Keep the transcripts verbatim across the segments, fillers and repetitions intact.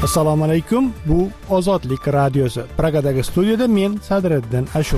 Assalomu alaykum. Bu Ozodlik radiosi. Pragadagi studiyada men Sadriddin Ashur.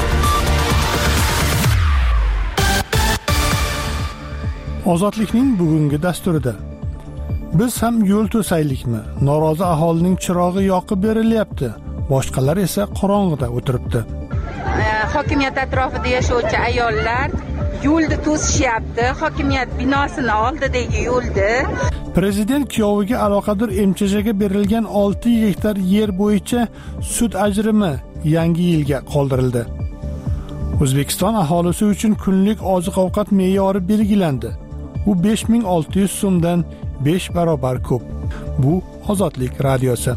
Ozodlikning bugungi dasturida biz ham yo'l to'saylikmi? Norozi aholining chirog'i yoqib berilyapti. Boshqalar esa qorong'ida o'tiribdi. Hokimiyat atrofida yashovchi ayollar yo'lni to'sishyapti. Hokimiyat binosini oldidagi yo'lda. Prezident kuyoviga aloqador M Ch Jga berilgan olti gektar yer bo'yicha sud ajrimi yangi yilga qoldirildi. O'zbekiston aholisi uchun kunlik oziq-ovqat me'yori belgilandi. Bu besh ming olti yuz so'mdan besh barobar ko'p. Bu Ozodlik radiosi.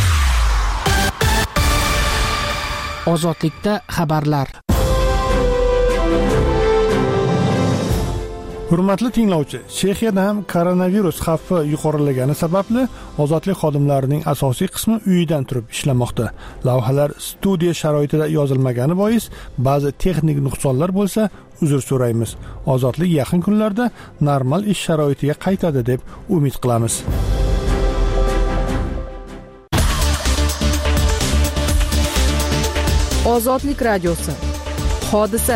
Ozodlikda xabarlar. Hurmatli tinglovchi, Chexiyada ham koronavirus xavfi yuqorilagani sababli ozodlik xodimlarining asosiy qismi uyidan turib ishlamoqda. Lavhalar studiya sharoitida yozilmagani bois ba'zi texnik nuqsonlar bo'lsa, uzr so'raymiz. Ozodlik yaqin kunlarda normal ish sharoitiga qaytadi deb umid qilamiz. Ozodlik radiosi. Hodisa.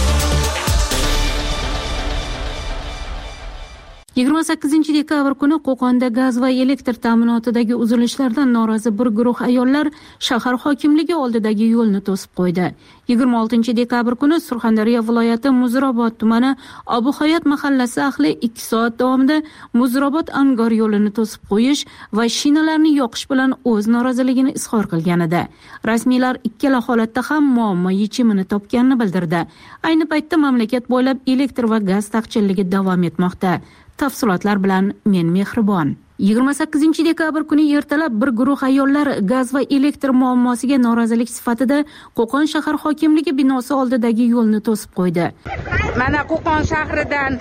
yigirma sakkizinchi dekabr kuni Qo'qonda gaz va elektr ta'minotidagi uzilishlardan norozi bir guruh ayollar shahar hokimligi oldidagi yo'lni to'sib qo'ydi. yigirma oltinchi dekabr kuni Surxondaryo viloyati Muzrabot tumani Obuhayot mahallasi ahli ikki soat davomida Muzrabot Angor yo'lini to'sib qo'yish va shinalarni yoqish bilan o'z noroziligini izhor qilgan edi. Rasmiylar ikkala holatda ham muammo yechimini topganini bildirdi. Ayni paytda mamlakat bo'ylab elektr va gaz taqchilligi davom etmoqda. Tafsilotlar bilan men Mehribon. yigirma sakkizinchi dekabr kuni ertalab bir guruh ayollar gaz va elektr muammosiga norozilik sifatida Qo'qon shahar hokimligi binosi oldidagi yo'lni to'sib qo'ydi. Mana Qo'qon shahridan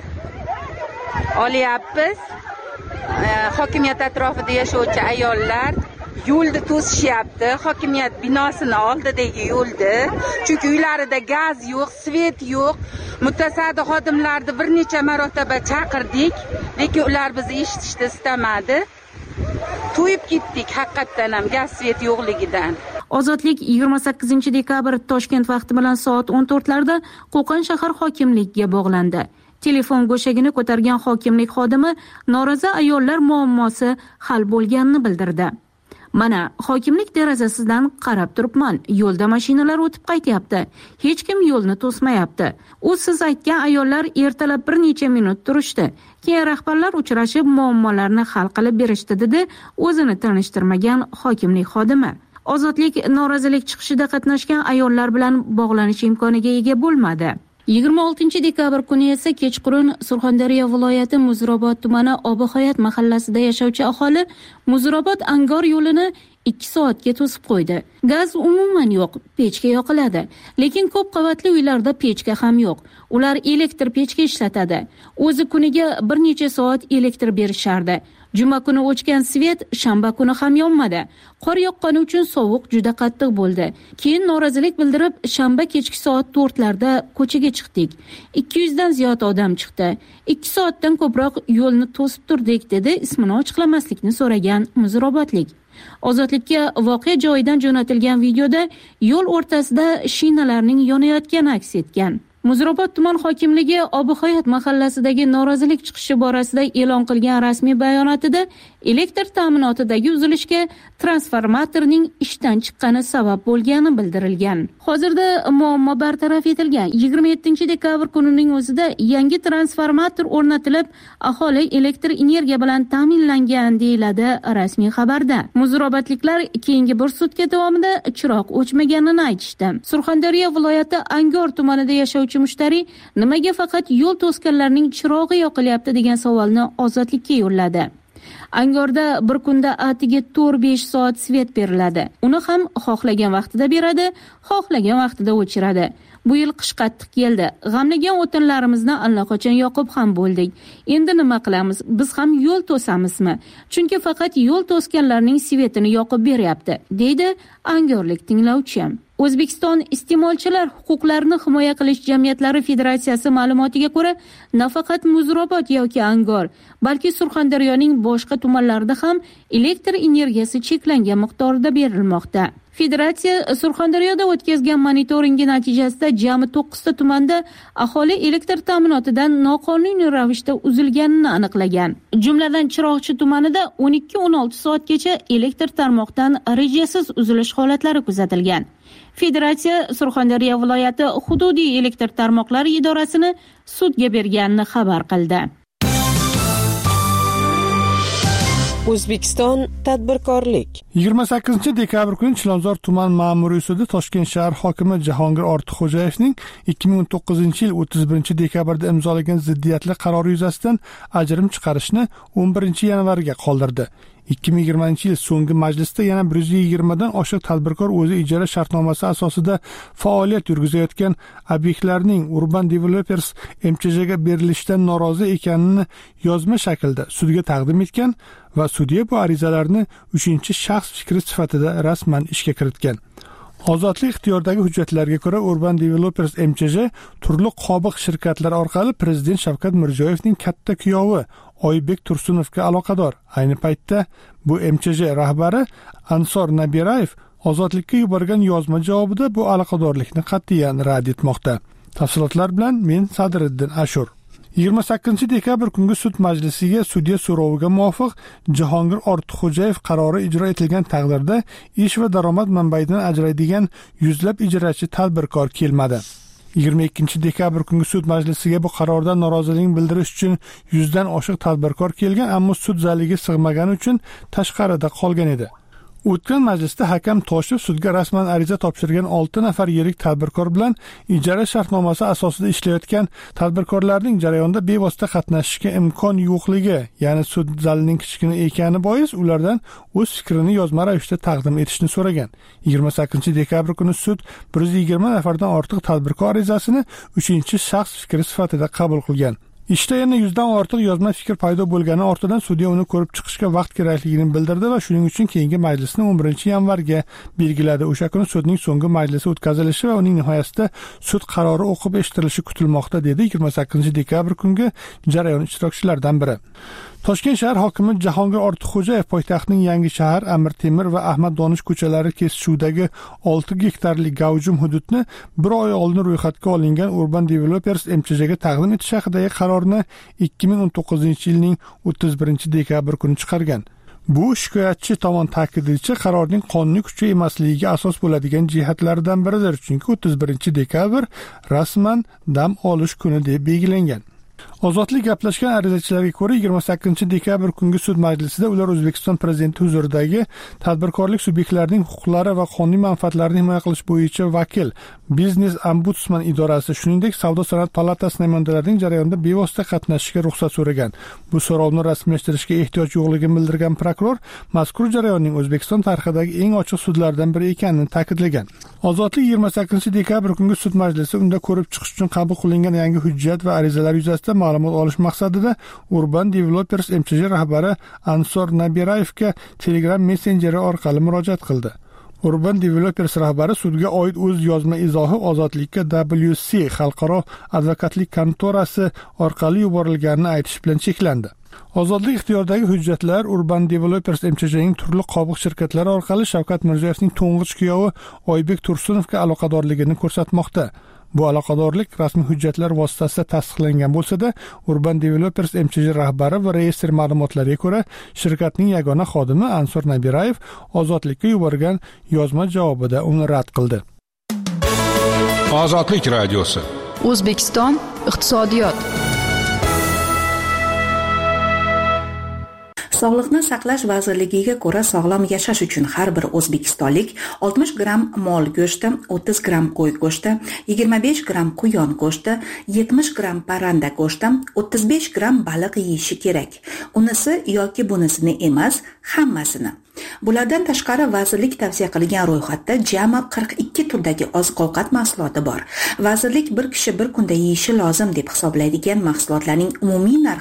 olyapmiz. Hokimiyat atrofida yashovchi ayollar yo'lni to'sishyapti. Hokimiyat binosini oldidagi yo'lda. Chunki uylarida gaz yo'q, svet yo'q. Mutasaddi xodimlarni bir necha marotaba chaqirdik, lekin ular bizni eshitishni istamadi. To'yib ketdik haqiqatan ham gaz svet yo'qligidan. Ozodlik yigirma sakkizinchi dekabr Toshkent vaqti bilan soat o'n to'rtlarda Qo'qon shahar hokimligiga bog'landi. Telefon go'shagini ko'targan hokimlik xodimi norozi ayollar muammosi hal bo'lganini bildirdi. Mana hokimlik derazasidan qarab turibman. Yo'lda mashinalar o'tib qaytyapti. Hech kim yo'lni to'smayapti. U siz aytgan ayollar ertalab bir necha minut turishdi. Keyin rahbarlar uchrashib muammolarni hal qilib berishdi dedi o'zini tanishtirmagan hokimlik xodimi. Ozodlik norozilik chiqishida qatnashgan ayollar bilan bog'lanish imkoniga ega bo'lmadi. yigirma oltinchi dekabr kuni esa kechqurun Surxondaryo viloyati Muzrabot tumani Obuhayot mahallasida yashovchi aholi Muzrabot Angor yo'lini ikki soatga to'sib qo'ydi. Gaz umuman yo'q, pechka yoqiladi. Lekin ko'p qavatli uylarda pechka ham yo'q. Ular elektr pechka ishlatadi. O'zi kuniga bir necha soat elektr berishardi. Juma kuni o'chgan svet shanba kuni ham yonmadi. Qor yoqqani uchun sovuq juda qattiq bo'ldi. Keyin norozilik bildirib, shanba kechki soat to'rtlarda ko'chaga chiqdik. ikki yuz dan ziyod odam chiqdi. ikki soatdan ko'proq yo'lni to'sib turdik, dedi ismini ochiqlamaslikni so'ragan Muzrabotlik. Ozodlikka voqea joyidan jo'natilgan videoda yo'l o'rtasida shinalarning yonayotgani aks etgan. Muzrabot tuman hokimligi Obuhayot mahallasidagi norozilik chiqishi borasida e'lon qilgan rasmiy bayonotida elektr ta'minotidagi uzilishga transformatorning ishdan chiqqani sabab bo'lgani bildirilgan. Hozirda muammo bartaraf etilgan. yigirma yettinchi dekabr kunining o'zida yangi transformator o'rnatilib, aholi elektr energiya bilan ta'minlangan deyiladi rasmiy xabarda. Muzrabotliklar keyingi bir sutka davomida chiroq o'chmaganini aytishdi. Surxondaryo viloyati Angor tumanida yashovchi mushtari nimaga faqat yo'l to'sganlarning chirog'i yoqilyapti degan savolni Ozodlikka yo'lladi. Angorda bir kunda atiga to'rt besh soat svet beriladi. Uni ham xohlagan vaqtida beradi, xohlagan vaqtida o'chiradi. Bu yil qish qattiq keldi. G'amlagan o'tinlarimizni allaqachon yoqib ham bo'ldik. Endi nima qilamiz? Biz ham yo'l to'samizmi? Chunki faqat yo'l to'sganlarning svetini yoqib beryapti, deydi angorlik tinglovchi. O'zbekiston iste'molchilar huquqlarini himoya qilish jamiyatlari federatsiyasi ma'lumotiga ko'ra, nafaqat Muzrabot yoki Angor, balki Surxondaryoning boshqa tumanlarida ham elektr energiyasi cheklangan miqdorda berilmoqda. Federatsiya Surxondaryoda o'tkazgan monitoringi natijasida jami to'qqizta tumanda aholi elektr ta'minotidan noqonuniy ravishda uzilganini aniqlagan. Jumladan Chiroqchi tumanida o'n ikki o'n olti soatgacha elektr tarmoqdan rejasiz uzilish holatlari kuzatilgan. Federatsiya Surxondaryo viloyati hududiy elektr tarmoqlari idorasini sudga berganini xabar qildi. O'zbekiston tadbirkorlik. yigirma sakkizinchi dekabr kuni Chilonzor tuman ma'muriy sudi Toshkent shahar hokimi Jahongir Ortiqxo'jayevning ikki ming o'n to'qqizinchi yil o'ttiz birinchi dekabrda imzolagan ziddiyatli qarori yuzasidan ajrim chiqarishni o'n birinchi yanvarga qoldirdi. ikki ming yigirmanchi yil so'nggi majlisda yana bir yuz yigirmadan oshiq tadbirkor o'zi ijara shartnomasi asosida faoliyat yurgizayotgan obyektlarning Urban Developers M Ch Jga berilishidan norozi ekanini yozma shaklda sudga taqdim etgan va sudya bu arizalarni uchinchi shaxs fikri sifatida rasman ishga kiritgan. Ozodlik ixtiyordagi hujjatlarga ko'ra Urban Developers M Ch J turli qobiq shirkatlar orqali Prezident Shavkat Mirziyoyevning katta kuyovi Oybek Tursunovga aloqador. Ayni paytda bu M Ch J rahbari Ansor Nabirayev Ozodlikka yuborgan yozma javobida bu aloqadorlikni qat'iyan rad etmoqda. Tafsilotlar bilan men Sadriddin Ashur. yigirma sakkizinchi dekabr kungi sud majlisiga sudya so'roviga muvofiq Jahongir Ortiqxo'jayev qarori ijro etilgan taqdirda ish va daromad manbaidan ajraydigan yuzlab ijarachi tadbirkor kelmadi. yigirma ikkinchi dekabr kungi sud majlisiga bu qarordan norozilik bildirish uchun yuzdan oshiq tadbirkor kelgan, ammo sud zaliga sig'magani uchun tashqarida qolgan edi. O'tgan majlisda hakam Toshev sudga rasman ariza topshirgan olti nafar yirik tadbirkor bilan ijara shartnomasi asosida ishlayotgan tadbirkorlarning jarayonda bevosita qatnashishiga imkon yo'qligi, ya'ni sud zalining kichkina ekani bois ulardan o'z fikrini yozma ravishda taqdim etishni so'ragan. yigirma sakkizinchi dekabr kuni sud bir yuz yigirma nafardan ortiq tadbirkor arizasini uchinchi shaxs fikri sifatida qabul qilgan. Ishda yana yuzdan ortiq yozma fikr paydo bo'lgani ortidan sudya uni ko'rib chiqishga vaqt kerakligini bildirdi va shuning uchun keyingi majlisni o'n birinchi yanvarga belgiladi. O'sha kuni sudning so'nggi majlisi o'tkazilishi va uning nihoyasida sud qarori o'qib eshitilishi kutilmoqda, dedi yigirma sakkizinchi dekabr kungi jarayon ishtirokchilaridan biri. Toshkent shahar hokimi Jahongir Ortiqxo'jayev poytaxtning Yangi shahar, Amir Temir va Ahmad Donish ko'chalari kesishuvdagi olti gektarlik gavjum hududni bir oy oldin ro'yxatga olingan Urban Developers M Ch Jga taqdim etish haqidagi qarorni ikki ming o'n to'qqizinchi yilning o'ttiz birinchi dekabr kuni chiqargan. Bu shikoyatchi tomon ta'kidlashicha qarorning qonuniy kuchi emasligiga asos bo'ladigan jihatlaridan biridir, chunki o'ttiz birinchi dekabr rasman dam olish kuni deb belgilangan. Ozodlik gaplashgan arizachilarga ko'ra yigirma sakkizinchi dekabr kungi sud majlisida ular O'zbekiston prezidenti huzuridagi tadbirkorlik subyektlarining huquqlari va qonuniy manfaatlarini himoya qilish bo'yicha vakil Biznes Ombudsman idorasi, shuningdek Savdo sanoat palatasi namoyandalarining jarayonda bevosita qatnashishiga ruxsat so'ragan. Bu so'rovni rasmiylashtirishga ehtiyoj yo'qligini bildirgan prokuror mazkur jarayonning O'zbekiston tarixidagi eng ochiq sudlardan biri ekanini ta'kidlagan. Ozodlik yigirma sakkizinchi dekabr kungi sud majlisi unda ko'rib chiqish uchun qabul qilingan yangi hujjat va arizalar yuzasidan ma'lumot olish maqsadida Urban Developers M Ch J rahbari Ansor Nabirayevga Telegram messenjeri orqali murojaat qildi. Urban Developers rahbari sudga oid o'z yozma izohi Ozodlikka W C xalqaro advokatlik kontorasi orqali yuborilganini aytish bilan cheklandi. Ozodlik ixtiyoridagi hujjatlar Urban Developers M Ch Jning turli qobiq shirkatlari orqali Shavkat Mirziyoyevning to'ng'ich kuyovi Oybek Tursunovga aloqadorligini ko'rsatmoqda. Bu aloqadorlik rasmiy hujjatlar vositasida tasdiqlangan bo'lsa-da, Urban Developers M Ch J rahbari va reyestr ma'lumotlariga ko'ra, shirkatning yagona xodimi Ansor Nabirayev Ozodlikka yuborgan yozma javobida uni rad qildi. Ozodlik radiosi. O'zbekiston iqtisodiyot. Sog'liqni saqlash vazirligiga ko'ra, sog'lom yashash uchun har bir o'zbekistonlik oltmish gramm mol go'shti, o'ttiz gramm qo'y go'shti, yigirma besh gramm quyon go'shti, yetmish gramm parranda go'shti, o'ttiz besh gramm baliq yeyishi kerak. Unisi yoki bunisini emas, hammasini. Bulardan tashqari vazirlik tavsiya qilgan ro'yxatda jami qirq ikki turdagi oziq-ovqat mahsuloti bor. Vazirlik bir kishi bir kunda yeyishi lozim deb hisoblaydigan mahsulotlarning umumiy narxi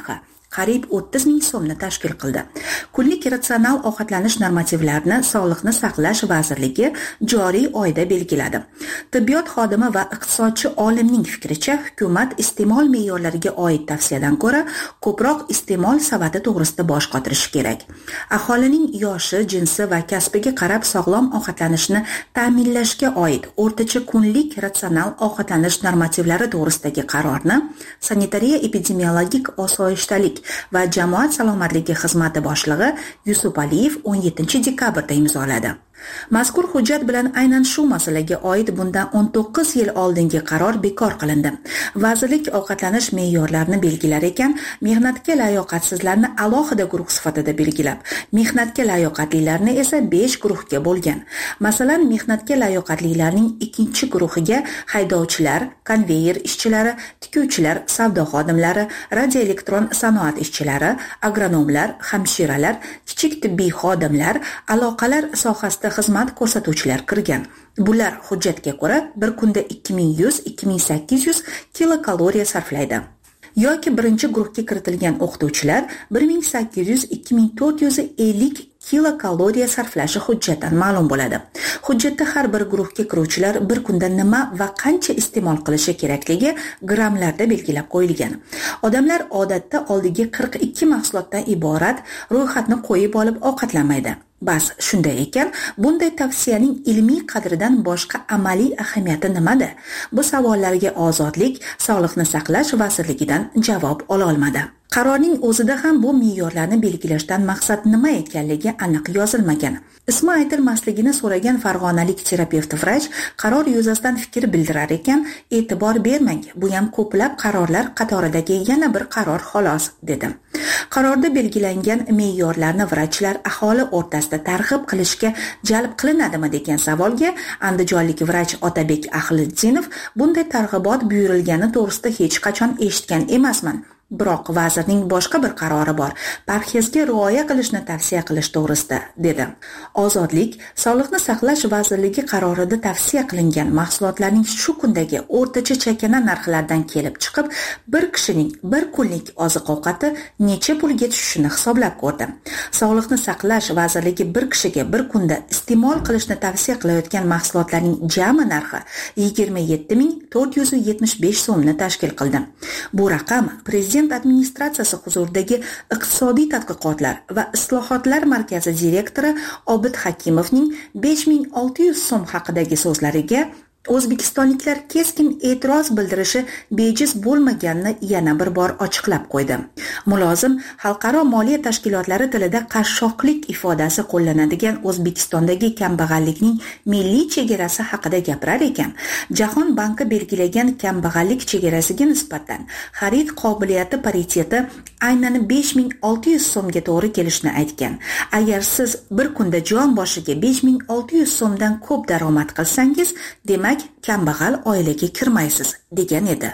qariyb o'ttiz ming so'mni tashkil qildi. Kunlik ratsional ovqatlanish normativlarini Sog'liqni saqlash vazirligi joriy oyda belgiladi. Tibbiyot xodimi va iqtisodchi olimning fikricha, hukumat iste'mol me'yorlariga oid tavsiyadan ko'ra ko'proq iste'mol savati to'g'risida bosh qotirishi kerak. Aholining yoshi, jinsi va kasbiga qarab sog'lom ovqatlanishni ta'minlashga oid o'rtacha kunlik ratsional ovqatlanish normativlari to'g'risidagi qarorni Sanitariya epidemiologik osoyishtalik va jamoat salomatligi xizmati boshlig'i Yusuf Aliyev o'n yettinchi dekabrda imzoladi. Mazkur hujjat bilan aynan shu masalaga oid bundan o'n to'qqiz yil oldingi qaror bekor qilindi. Vazirlik ovqatlanish me'yorlarini belgilar ekan, mehnatga layoqatsizlarni alohida guruh sifatida belgilab, mehnatga layoqatlilarni esa besh guruhga bo'lgan. Masalan, mehnatga layoqatlilarning ikkinchi guruhiga haydovchilar, konveyer ishchilari, tikuvchilar, savdo xodimlari, radioelektron sanoat ishchilari, agronomlar, hamshiralar, kichik tibbiy xodimlar, aloqalar sohasida xizmat ko'rsatuvchilar kirgan. Bular hujjatga ko'ra bir kunda ikki ming yuz - ikki ming sakkiz yuz kilokaloriya sarflaydi. Yoki birinchi guruhga kiritilgan o'qituvchilar bir ming sakkiz yuz - ikki ming to'rt yuz ellik kilokaloriya sarflashi hujjatdan ma'lum bo'ladi. Hujjatda har bir guruhga kiruvchilar bir kunda nima va qancha iste'mol qilishi kerakligi grammlarda belgilab qo'yilgan. Odamlar odatda oldiga qirq ikki mahsulotdan iborat ro'yxatni qo'yib olib ovqatlanmaydi. Bas, shunday ekan, bunday tavsiyaning ilmiy qadridan boshqa amaliy ahamiyati nimada? Bu savollarga Ozodlik Sog'liqni saqlash vazirligidan javob ola olmadi. Qarorning o'zida ham bu me'yorlarni belgilashdan maqsad nima ekanligi aniq yozilmagan. Ismi aytilmasligini so'ragan farg'onalik terapevt vrach qaror yuzasidan fikr bildirar ekan, e'tibor bermang, bu ham ko'plab qarorlar qatoridagi yana bir qaror xolos, dedi. Qarorda belgilangan me'yorlarni vrachlar aholi o'rtasida targ'ib qilishga jalb qilinadimi degan savolga andijonlik vrach Otabek Ahliddinov bunday targ'ibot buyurilgani to'g'risida hech qachon eshitgan emasman. Biroq vazirning boshqa bir qarori bor, parhezga rioya qilishni tavsiya qilish to'g'risida, dedi. Ozodlik Sog'liqni saqlash vazirligi qarorida tavsiya qilingan mahsulotlarning shu kundagi o'rtacha chakana narxlardan kelib chiqib, bir kishining bir kunlik oziq-ovqati necha pulga tushishini hisoblab ko'rdi. Sog'liqni saqlash vazirligi bir kishiga bir kunda iste'mol qilishni tavsiya qilayotgan mahsulotlarning jami narxi yigirma yetti ming to'rt yuz yetmish besh so'mni tashkil qildi. Bu raqam prezident administratsiyasi huzuridagi iqtisodiy tadqiqotlar va islohotlar markazi direktori Obid Hakimovning besh ming olti yuz so'm haqidagi so'zlariga o'zbekistonliklar keskin e'tiroz bildirishi bejiz bo'lmaganini yana bir bor ochiqlab qo'ydi. Mulozim xalqaro moliya tashkilotlari tilida qashshoqlik ifodasi qo'llanadigan O'zbekistondagi kambag'allikning milliy chegarasi haqida gapirar ekan, Jahon banki belgilagan kambag'allik chegarasiga nisbatan xarid qobiliyati pariteti aynan besh ming olti yuz so'mga to'g'ri kelishini aytgan. Agar siz bir kunda jon boshiga besh ming olti yuz so'mdan ko'p daromad qilsangiz, demak kambag'al oilaga kirmaysiz, degan edi.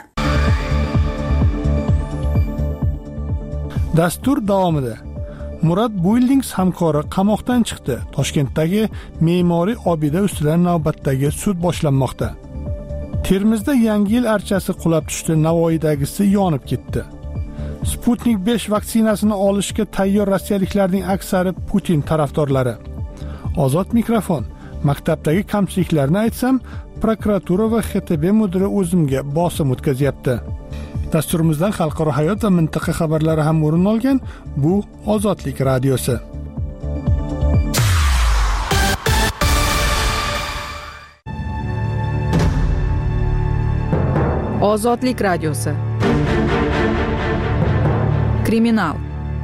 Dastur davomida Murad Buildings hamkori qamoqdan chiqdi. Toshkentdagi me'moriy obida ustidan navbatdagi sud boshlanmoqda. Termizda Yangi yil archasi qulab tushdi, Navoiydagisi yonib ketdi. Sputnik besh vaksinasini olishga tayyor rossiyaliklarning aksari Putin tarafdorlari. Ozod mikrofon. Maktabdagi kamchiliklarni aytsam, prokuratura va X T B mudiri o'zimga bosim o'tkazyapti. Dasturimizdan xalqaro hayot va mintaqa xabarlari ham o'rin olgan. Bu Ozodlik radiosi. Ozodlik radiosi. Kriminal.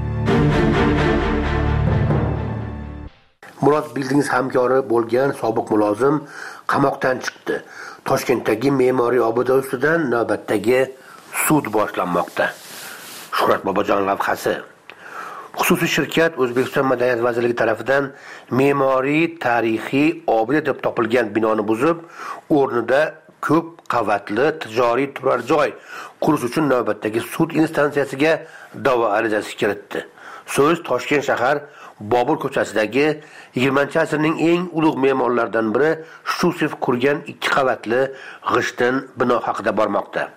Murad Buildings hamkori bo'lgan sobiq mulozim qamoqdan chiqdi. Toshkentdagi me'moriy obida ustidan navbatdagi sud boshlanmoqda. Shuhrat Bobojon lavhasi. Xususiy shirkat O'zbekiston Madaniyat vazirligi tomonidan me'moriy tarixiy obida deb topilgan binoni buzib, o'rnida ko'p qavatli tijoriy turar joy qurish uchun navbatdagi sud instansiyasiga da'vo arizasi kiritdi. So'z Toshkent shahar Bobur ko'chasidagi yigirmanchi asrning eng ulug' me'morlaridan biri Shtushev qurgan ikki qavatli g'ishtin bino haqida bormoqda.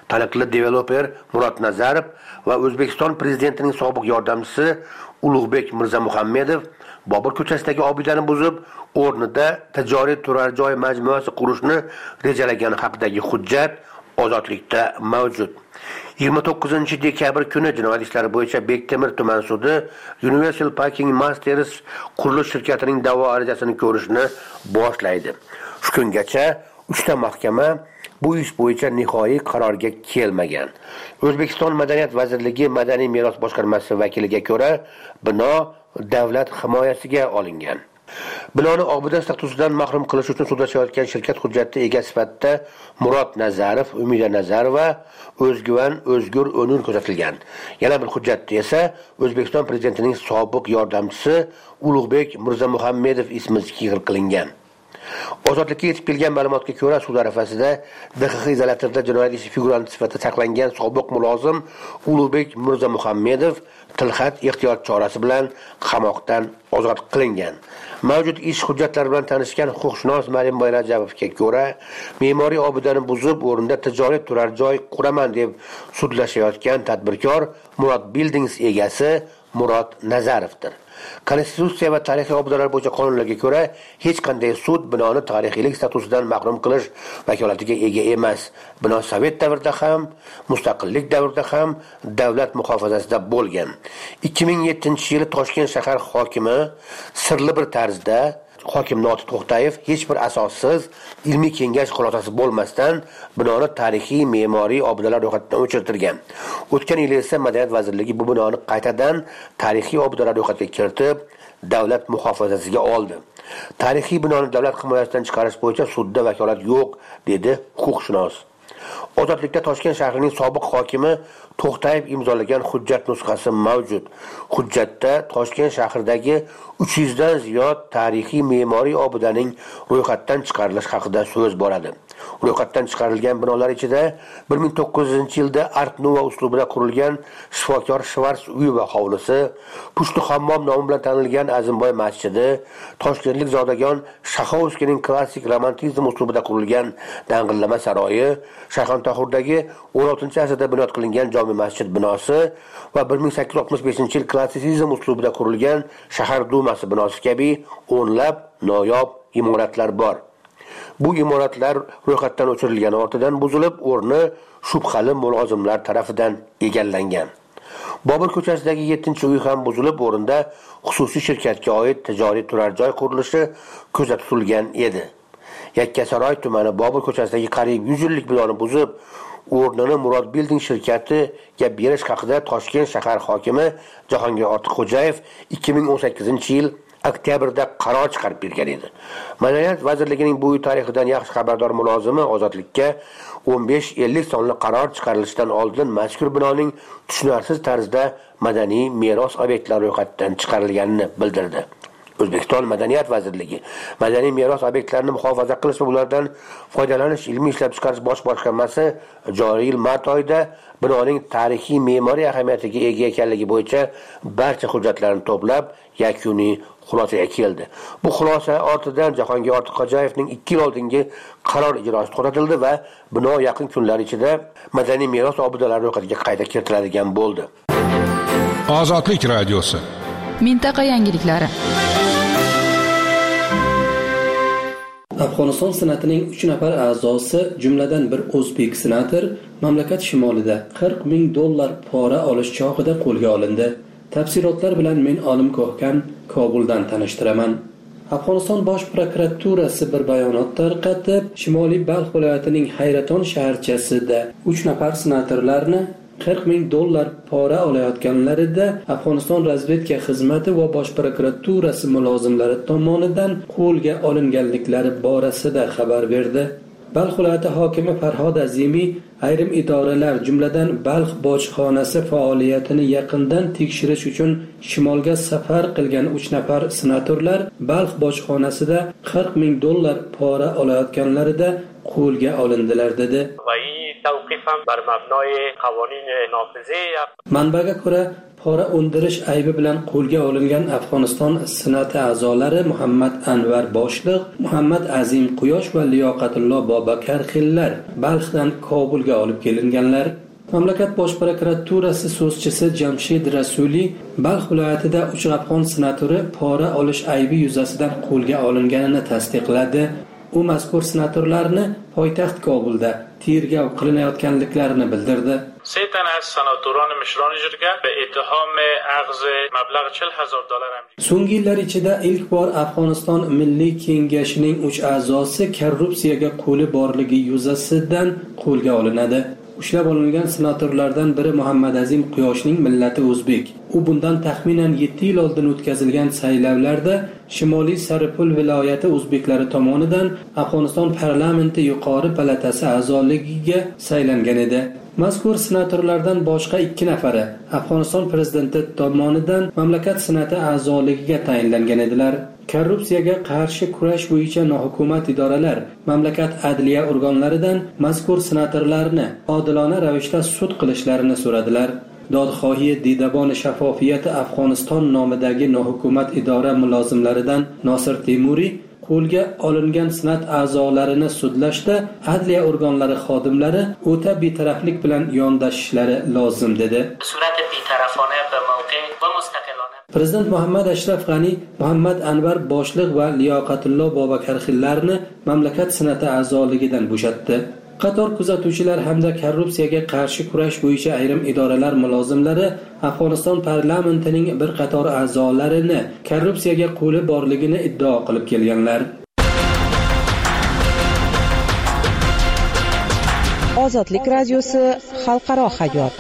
taniqli developer Murod Nazarov va O'zbekiston prezidentining sobiq yordamchisi Ulug'bek Mirzamuhammedov Bobur ko'chasidagi obidani buzib, o'rnida tijoriy turar joy majmuasi qurishni rejalagani haqidagi hujjat Ozodlikda mavjud. yigirma to'qqizinchi dekabr kuni jinoyat ishlari bo'yicha Bektemir tuman sudi Universal Parking Masters qurilish shirkatining da'vo arizasini ko'rishni boshlaydi. Shu kungacha uchta mahkama bu ish bo'yicha nihoyiy qarorga kelmagan. O'zbekiston Madaniyat vazirligi Madaniy meros boshqarmasi vakiliga ko'ra, bino davlat himoyasiga olingan. Binoni obida statusidan mahrum qilish uchun sudlashayotgan shirkat hujjati ega sifatida Murod Nazarov, Umida Nazarova, O'zguvan O'zgur O'nur ko'rsatilgan. Yana bir hujjatda esa O'zbekiston prezidentining sobiq yordamchisi Ulug'bek Mirzamuhammedov ismi zikr qilingan. Ozodlikka yetib kelgan ma'lumotga ko'ra, sud arafasida D X X izolatorda jinoyat ishi figuranti sifatida saqlangan sobiq mulozim Ulug'bek Mirzamuhammedov tilxat ehtiyot chorasi bilan qamoqdan ozod qilingan. Mavjud ish hujjatlari bilan tanishgan huquqshunos Malimboy Rajabovga ko'ra, me'moriy obidani buzib, o'rnida tijoriy turar joy quraman deb sudlashayotgan tadbirkor Murod Buildings egasi Murod Nazarovdir. Konstitutsiya va tarixiy obidalar bo'yicha qonunlarga ko'ra, hech qanday sud binoni tarixiylik statusidan mahrum qilish vakolatiga ega emas. Bino Sovet davrida ham, mustaqillik davrida ham davlat muhofazasida bo'lgan. ikki ming yettinchi yili Toshkent shahar hokimi sirli bir tarzda hokim Notir To'xtayev hech bir asossiz ilmiy kengash xulosasi bo'lmasdan binoni tarixiy me'moriy obidalar ro'yxatidan o'chirtirgan. O'tgan yil esa Madaniyat vazirligi bu binoni qaytadan tarixiy obidalar ro'yxatiga kiritib, davlat muhofazasiga oldi. Tarixiy binoni davlat himoyasidan chiqarish bo'yicha sudda vakolat yo'q, dedi huquqshunos. Ozodlikda Toshkent shahrining sobiq hokimi To'xtayev imzolagan hujjat nusxasi mavjud. Hujjatda Toshkent shahridagi uch yuz dan ziyod tarixiy me'moriy obidaning ro'yxatdan chiqarilishi haqida so'z boradi. Ro'yxatdan chiqarilgan binolar ichida bir ming to'qqiz yuz yilda Art Nouveau uslubida qurilgan shifokor Shvars uyi va hovlisi, Pushti hammom nomi bilan tanilgan Azimboy masjidi, toshkentlik zodagon Shaxovskiyning klassik romantizm uslubida qurilgan Dang'illama saroyi, Shayxontohurdagi o'n oltinchi asrda bunyod qilingan jome masjid binosi va bir ming sakkiz yuz oltmish beshinchi yil klassitsizm uslubida qurilgan shahar dumasi binosi kabi o'nlab noyob imoratlar bor. Bu imoratlar ro'yxatdan o'chirilgani ortidan buzilib, o'rni shubhali mulozimlar tomonidan egallangan. Bobur ko'chasidagi yettinchi uy ham buzilib, o'rinda xususiy shirkatga oid tijoriy turar joy qurilishi ko'zda tutilgan edi. Yakkasaroy tumani Bobur ko'chasidagi qariyb yuz yillik binoni buzib, o'rnini Murod Building shirkatiga berish haqida Toshkent shahar hokimi Jahongir Ortiqxo'jayev ikki ming o'n sakkizinchi yil oktyabrda qaror chiqarib bergan edi. Madaniyat vazirligining bu uy tarixidan yaxshi xabardor mulozimi Ozodlikka o'n besh ellik sonli qaror chiqarilishidan oldin mazkur binoning tushunarsiz tarzda madaniy meros obyektlari ro'yxatidan chiqarilganini bildirdi. O'zbekiston Madaniyat vazirligi madaniy meros obyektlarini muhofaza qilish va ulardan foydalanish ilmiy ishlab chiqarish bosh boshqarmasi joriy yil mart oyida binoning tarixiy me'moriy ahamiyatiga ega ekanligi bo'yicha barcha hujjatlarni to'plab yakuniy xulosaga keldi. Bu xulosa ortidan Jahongir Ortiqxo'jayevning ikki yil oldingi qaror ijrosi to'xtatildi va bino yaqin kunlar ichida madaniy meros obidalari ro'yxatiga qayta kiritiladigan bo'ldi. Ozodlik radiosi. Mintaqa yangiliklari. Afg'oniston senatining uch nafar a'zosi, jumladan bir o'zbek senator, mamlakat shimolida qirq ming dollar pora olish chog'ida qo'lga olindi. Tafsilotlar bilan men Olim Ko'hkan Kobuldan tanishtiraman. Afg'oniston bosh prokuraturasi bir bayonot tarqatib, Shimoliy Balx viloyatining Hayraton shaharchasida uch nafar senatorlarni qirq ming dollar pora olayotganlarida Afg'oniston razvedka xizmati va bosh prokuraturasi mulozimlari tomonidan qo'lga olinganliklari borasida xabar berdi. Balx viloyati hokimi Farhod Azimiy ayrim idoralar, jumladan Balx bojxonasi faoliyatini yaqindan tekshirish uchun shimolga safar qilgan uch nafar senatorlar Balx bojxonasida qirq ming dollar pora olayotganlarida qo'lga olindilar dedi. توقیف هم بر مبنای قوانین نافذه. Manbaga ko'ra, pora undirish aybi bilan qo'lga olingan Afg'oniston senati a'zolari Muhammad Anvar Boshliq, Muhammad Azim Quyosh va Liyoqatullo Bobakar Xillar Balxdan Kobulga olib kelinganlar. Mamlakat bosh prokuraturasi so'zchisi Jamshid Rasuli Balx viloyatida uch afg'on senatori pora olish aybi yuzasidan qo'lga olinganini tasdiqladi. U mazkur senatorlarni poytaxt Kobulda tergov qilinayotganliklarini bildirdi. سه تن از سناتوران مشران جرگه به اتهام اخذ مبلغ چهل هزار دلار امریکایی. So'nggi yillar ichida ilk bor Afg'oniston Milliy Kengashining uch a'zosi korrupsiyaga qo'li borligi yuzasidan qo'lga olinadi. Ushlab olingan senatorlardan biri Muhammad Azim Quyoshning millati o'zbek. U bundan taxminan yetti yil oldin o'tkazilgan saylovlarda Shimoliy Saripul viloyati o'zbeklari tomonidan Afg'oniston parlamenti yuqori palatasi a'zoligiga saylangan edi. Mazkur senatorlardan boshqa ikki nafari Afg'oniston prezidenti tomonidan mamlakat senati a'zoligiga tayinlangan edilar. Korrupsiyaga qarshi kurash bo'yicha nohukumat idoralar mamlakat adliya organlaridan mazkur senatorlarni odilona ravishda sud qilishlarini so'radilar. Dodxohi Didabon shaffofiyati Afg'oniston nomidagi nohukumat idora mulozimlaridan Nosir Temuriy qo'lga olingan senat a'zolarini sudlashda adliya organlari xodimlari o'ta betaraflik bilan yondashishlari lozim dedi. Prezident Muhammad Ashraf G'ani Muhammad Anvar Boshliq va Liyoqatullo Bobakar Xillarni mamlakat senati a'zoligidan bo'shatdi. Qator kuzatuvchilar hamda korrupsiyaga qarshi kurash bo'yicha ayrim idoralar mulozimlari Afg'oniston parlamentining bir qator a'zolarini korrupsiyaga qo'li borligini iddao qilib kelganlar. Ozodlik radiosi xalqaro hayot.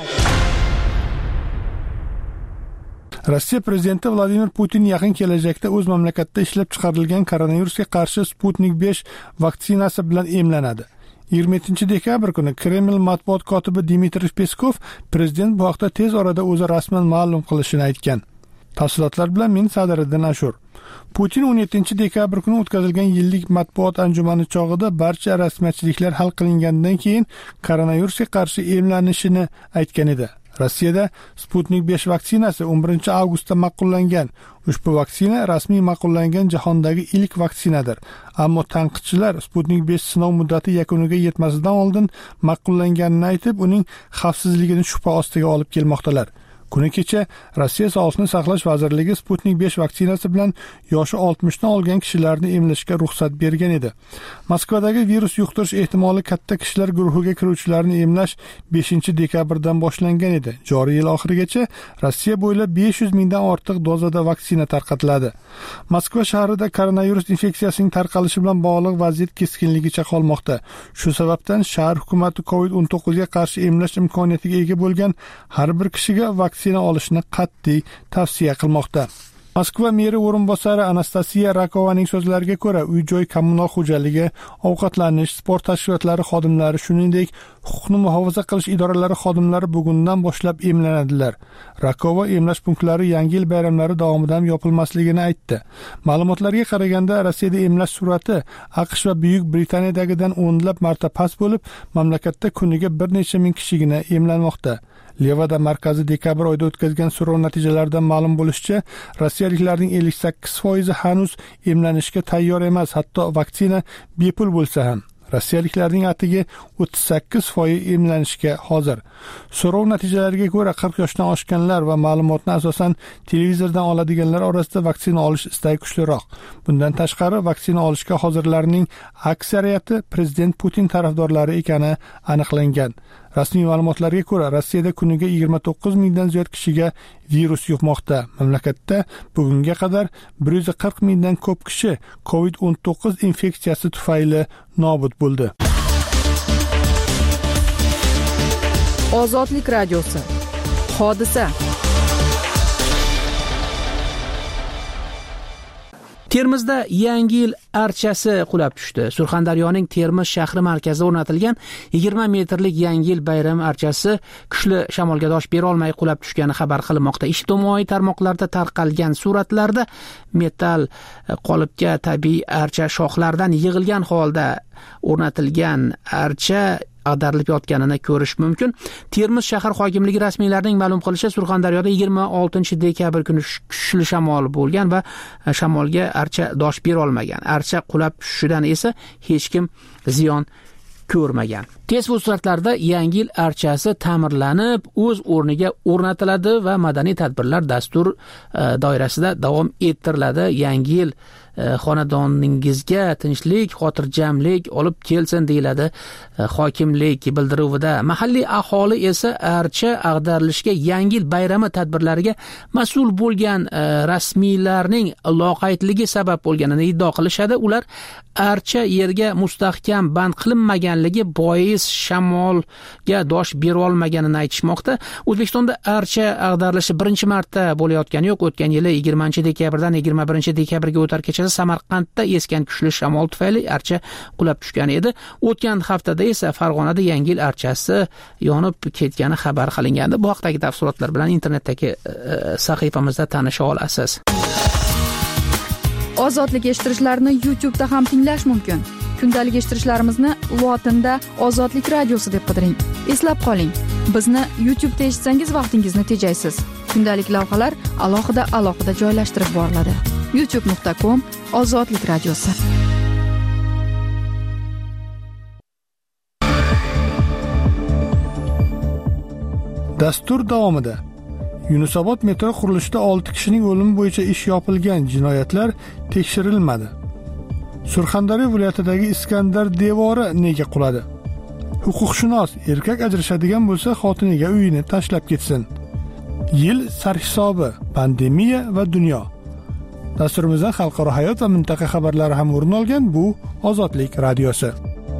Rossiya prezidenti Vladimir Putin yaqin kelajakda o'z mamlakatida ishlab chiqarilgan koronavirusga qarshi Sputnik besh vaksinasi bilan emlanadi. yigirma yettinchi dekabr kuni Kreml matbuot kotibi Dmitriy Peskov prezident bu haqda tez orada o'zi rasman ma'lum qilishini aytgan. Tafsilotlar bilan men Sadiriddin Ashur. Putin o'n yettinchi dekabr kuni o'tkazilgan yillik matbuot anjumani chog'ida barcha rasmiyatchiliklar hal qilingandan keyin koronavirusga qarshi emlanishini aytgan edi. Rossiyada Sputnik besh vaksinasi o'n birinchi avgustda ma'qullangan. Ushbu vaksina rasmiy ma'qullangan jahondagi ilk vaksinadir. Ammo tanqidchilar Sputnik besh sinov muddati yakuniga yetmasidan oldin ma'qullanganini aytib, uning xavfsizligini shubha ostiga olib kelmoqdalar. Kuni kecha Rossiya Sog'liqni saqlash vazirligi Sputnik besh vaksinasi bilan yoshi oltmishdan olgan kishilarni emlashga ruxsat bergan edi. Moskvadagi virus yuqtirish ehtimoli katta kishilar guruhiga kiruvchilarni emlash beshinchi dekabrdan boshlangan edi. Joriy yil oxirigacha Rossiya bo'ylab besh yuz mingdan ortiq dozada vaksina tarqatiladi. Moskva shahrida koronavirus infeksiyasining tarqalishi bilan bog'liq vaziyat keskinligicha qolmoqda. Shu sababdan shahar hukumati covid o'n to'qqiz ga qarshi emlash imkoniyatiga ega bo'lgan har bir kishiga vaksina olishni qat'iy tavsiya qilmoqda. Moskva meri o'rinbosari Anastasiya Rakovaning so'zlariga ko'ra, uy-joy kommunal xo'jaligi, ovqatlanish, sport tashkilotlari xodimlari, shuningdek, huquqni muhofaza qilish idoralari xodimlari bugundan boshlab emlanadilar. Rakova emlash punktlari Yangi yil bayramlari davomida ham yopilmasligini aytdi. Ma'lumotlarga qaraganda, Rossiyada emlash sur'ati AQSh va Buyuk Britaniyadagidan o'nlab marta past bo'lib, mamlakatda kuniga bir necha ming kishigina emlanmoqda. Levada markazi dekabr oyida o'tkazgan so'rov natijalaridan ma'lum bo'lishicha, rossiyaliklarning ellik sakkiz foizi hanuz emlanishga tayyor emas, hatto vaksina bepul bo'lsa ham. Rossiyaliklarning atigi o'ttiz sakkiz foiz emlanishga hozir. So'rov natijalariga ko'ra qirq yoshdan oshganlar va ma'lumotni asosan televizordan oladiganlar orasida vaksina olish istagi kuchliroq. Bundan tashqari, vaksina olishga hozirlarning aksariyati prezident Putin tarafdorlari ekani aniqlangan. Rasmiy ma'lumotlarga ko'ra, Rossiyada kuniga yigirma to'qqiz mingdan ziyod kishiga virus yuqmoqda. Mamlakatda bugunga qadar bir yuz qirq mingdan ko'p kishi covid o'n to'qqiz infeksiyasi tufayli nobud bo'ldi. Ozodlik radiosi. Hodisa. Termizda Yangi yil archasi qulab tushdi. Surxondaryoning Termiz shahri markazida o'rnatilgan yigirma metrlik Yangi yil bayram archasi kuchli shamolga dosh bera olmay qulab tushgani xabar qilinmoqda. Ijtimoiy tarmoqlarda tarqalgan suratlarda metall qolipga tabiiy archa shoxlardan yig'ilgan holda o'rnatilgan archa ag'darilib yotganini ko'rish mumkin. Termiz shahar hokimligi rasmiylarining ma'lum qilishicha, Surxondaryoda yigirma oltinchi dekabr kuni kuchli shamol bo'lgan va shamolga archa dosh bera olmagan. Archa qulab tushishidan esa hech kim ziyon ko'rmagan. Tez fursatlarda Yangi yil archasi ta'mirlanib, o'z o'rniga o'rnatiladi va madaniy tadbirlar dastur doirasida davom ettiriladi. Yangi yil xonadoningizga tinchlik, xotirjamlik olib kelsin deyiladi hokimlik bildiruvida. Mahalliy aholi esa archa ag'darilishiga Yangi yil bayrami tadbirlariga mas'ul bo'lgan rasmiylarning loqaydligi sabab bo'lganini iddao qilishadi. Ular archa yerga mustahkam band qilinmaganligi bois shamolga dosh bera olmaganini aytishmoqda. O'zbekistonda archa ag'darilishi birinchi marta bo'layotgani yo'q. O'tgan yili yigirmanchi dekabrdan yigirma birinchi dekabrga o'tar kechada Samarqandda esgan kuchli shamol tufayli archa qulab tushgan edi. O'tgan haftada esa Farg'onada Yangi yil archasi yonib ketgani xabar qilingandi. Bu haqdagi tafsilotlar bilan internetdagi sahifamizda tanisha olasiz. Ozodlik eshittirishlarni YouTube'da ham tinglash mumkin. Kundalik eshittirishlarimizni lotinda Ozodlik radiosi deb qidiring. Eslab qoling, bizni YouTube'da eshitsangiz vaqtingizni tejaysiz. Kundalik lavhalar alohida alohida joylashtirib boriladi. youtube nuqta com Ozodlik radiosi. Dastur davomida Yunusobod metro qurilishida olti kishining o'limi bo'yicha ish yopilgan, jinoyatlar tekshirilmadi. Surxondaryo viloyatidagi Iskandar devori nega quladi? Huquqshunos erkak ajrashadigan bo'lsa xotiniga uyini tashlab ketsin. Yil sarhisobi, pandemiya va dunyo. Dasturimizdan xalqaro hayot va mintaqa xabarlari ham o'rin olgan bu Ozodlik radiosi.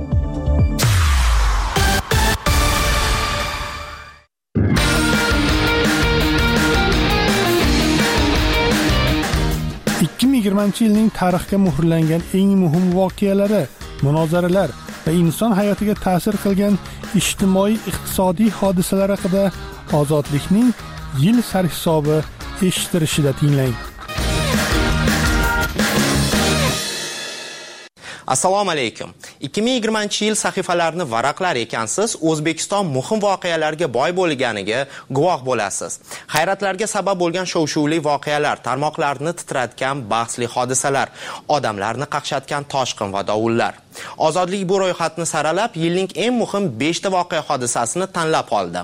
ikki ming yigirmanchi yilning tarixga muhrlangan eng muhim voqealari, munozaralar va inson hayotiga ta'sir qilgan ijtimoiy-iqtisodiy hodisalar haqida Ozodlikning yil sarhisobi eshittirishida tinglang. Assalomu alaykum. ikki ming yigirmanchi yil sahifalarini varaqlar ekansiz, O'zbekiston muhim voqealarga boy bo'lganiga guvoh bo'lasiz. Hayratlarga sabab bo'lgan shov-shuvli voqealar, tarmoqlarni titratgan bahsli hodisalar, odamlarni qaqshatgan toshqin va dovullar. Ozodlik bu ro'yxatni saralab, yilning eng muhim besh ta voqea hodisasini tanlab oldi.